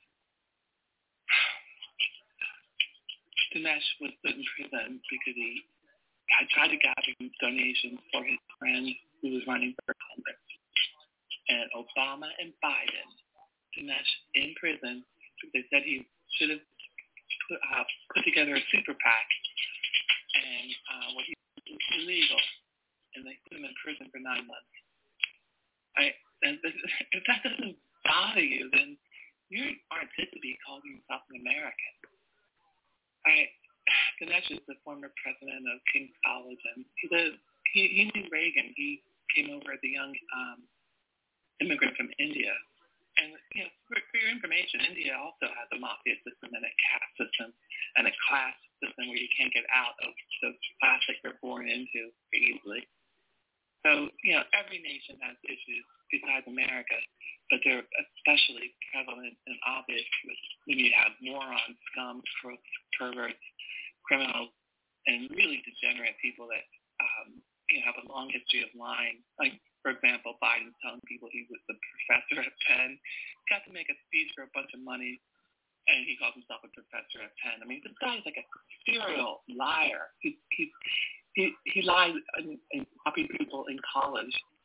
Dinesh was put in prison because he I tried to gather donations for his friend who was running for Congress. And Obama and Biden, Dinesh in prison, they said he should have put, uh, put together a super PAC, and uh, what he did was illegal, and they put him in prison for nine months. I, and if that doesn't bother you, then you aren't fit to be calling yourself an American. I. Dinesh is the former president of King's College, and he, lived, he, he knew Reagan. He came over as a young um, immigrant from India. And, you know, for, for your information, India also has a mafia system and a caste system and a class system where you can't get out of the class that you're born into easily. So, you know, every nation has issues besides America, but they're especially prevalent and obvious when you have morons, scum, crooks, perverts, criminals, and really degenerate people that um, you know, have a long history of lying. Like, for example, Biden's telling people he was a professor at Penn, got to make a speech for a bunch of money, and he calls himself a professor at Penn. I mean, this guy is like a serial liar. He he he, he lies and, and copy people in college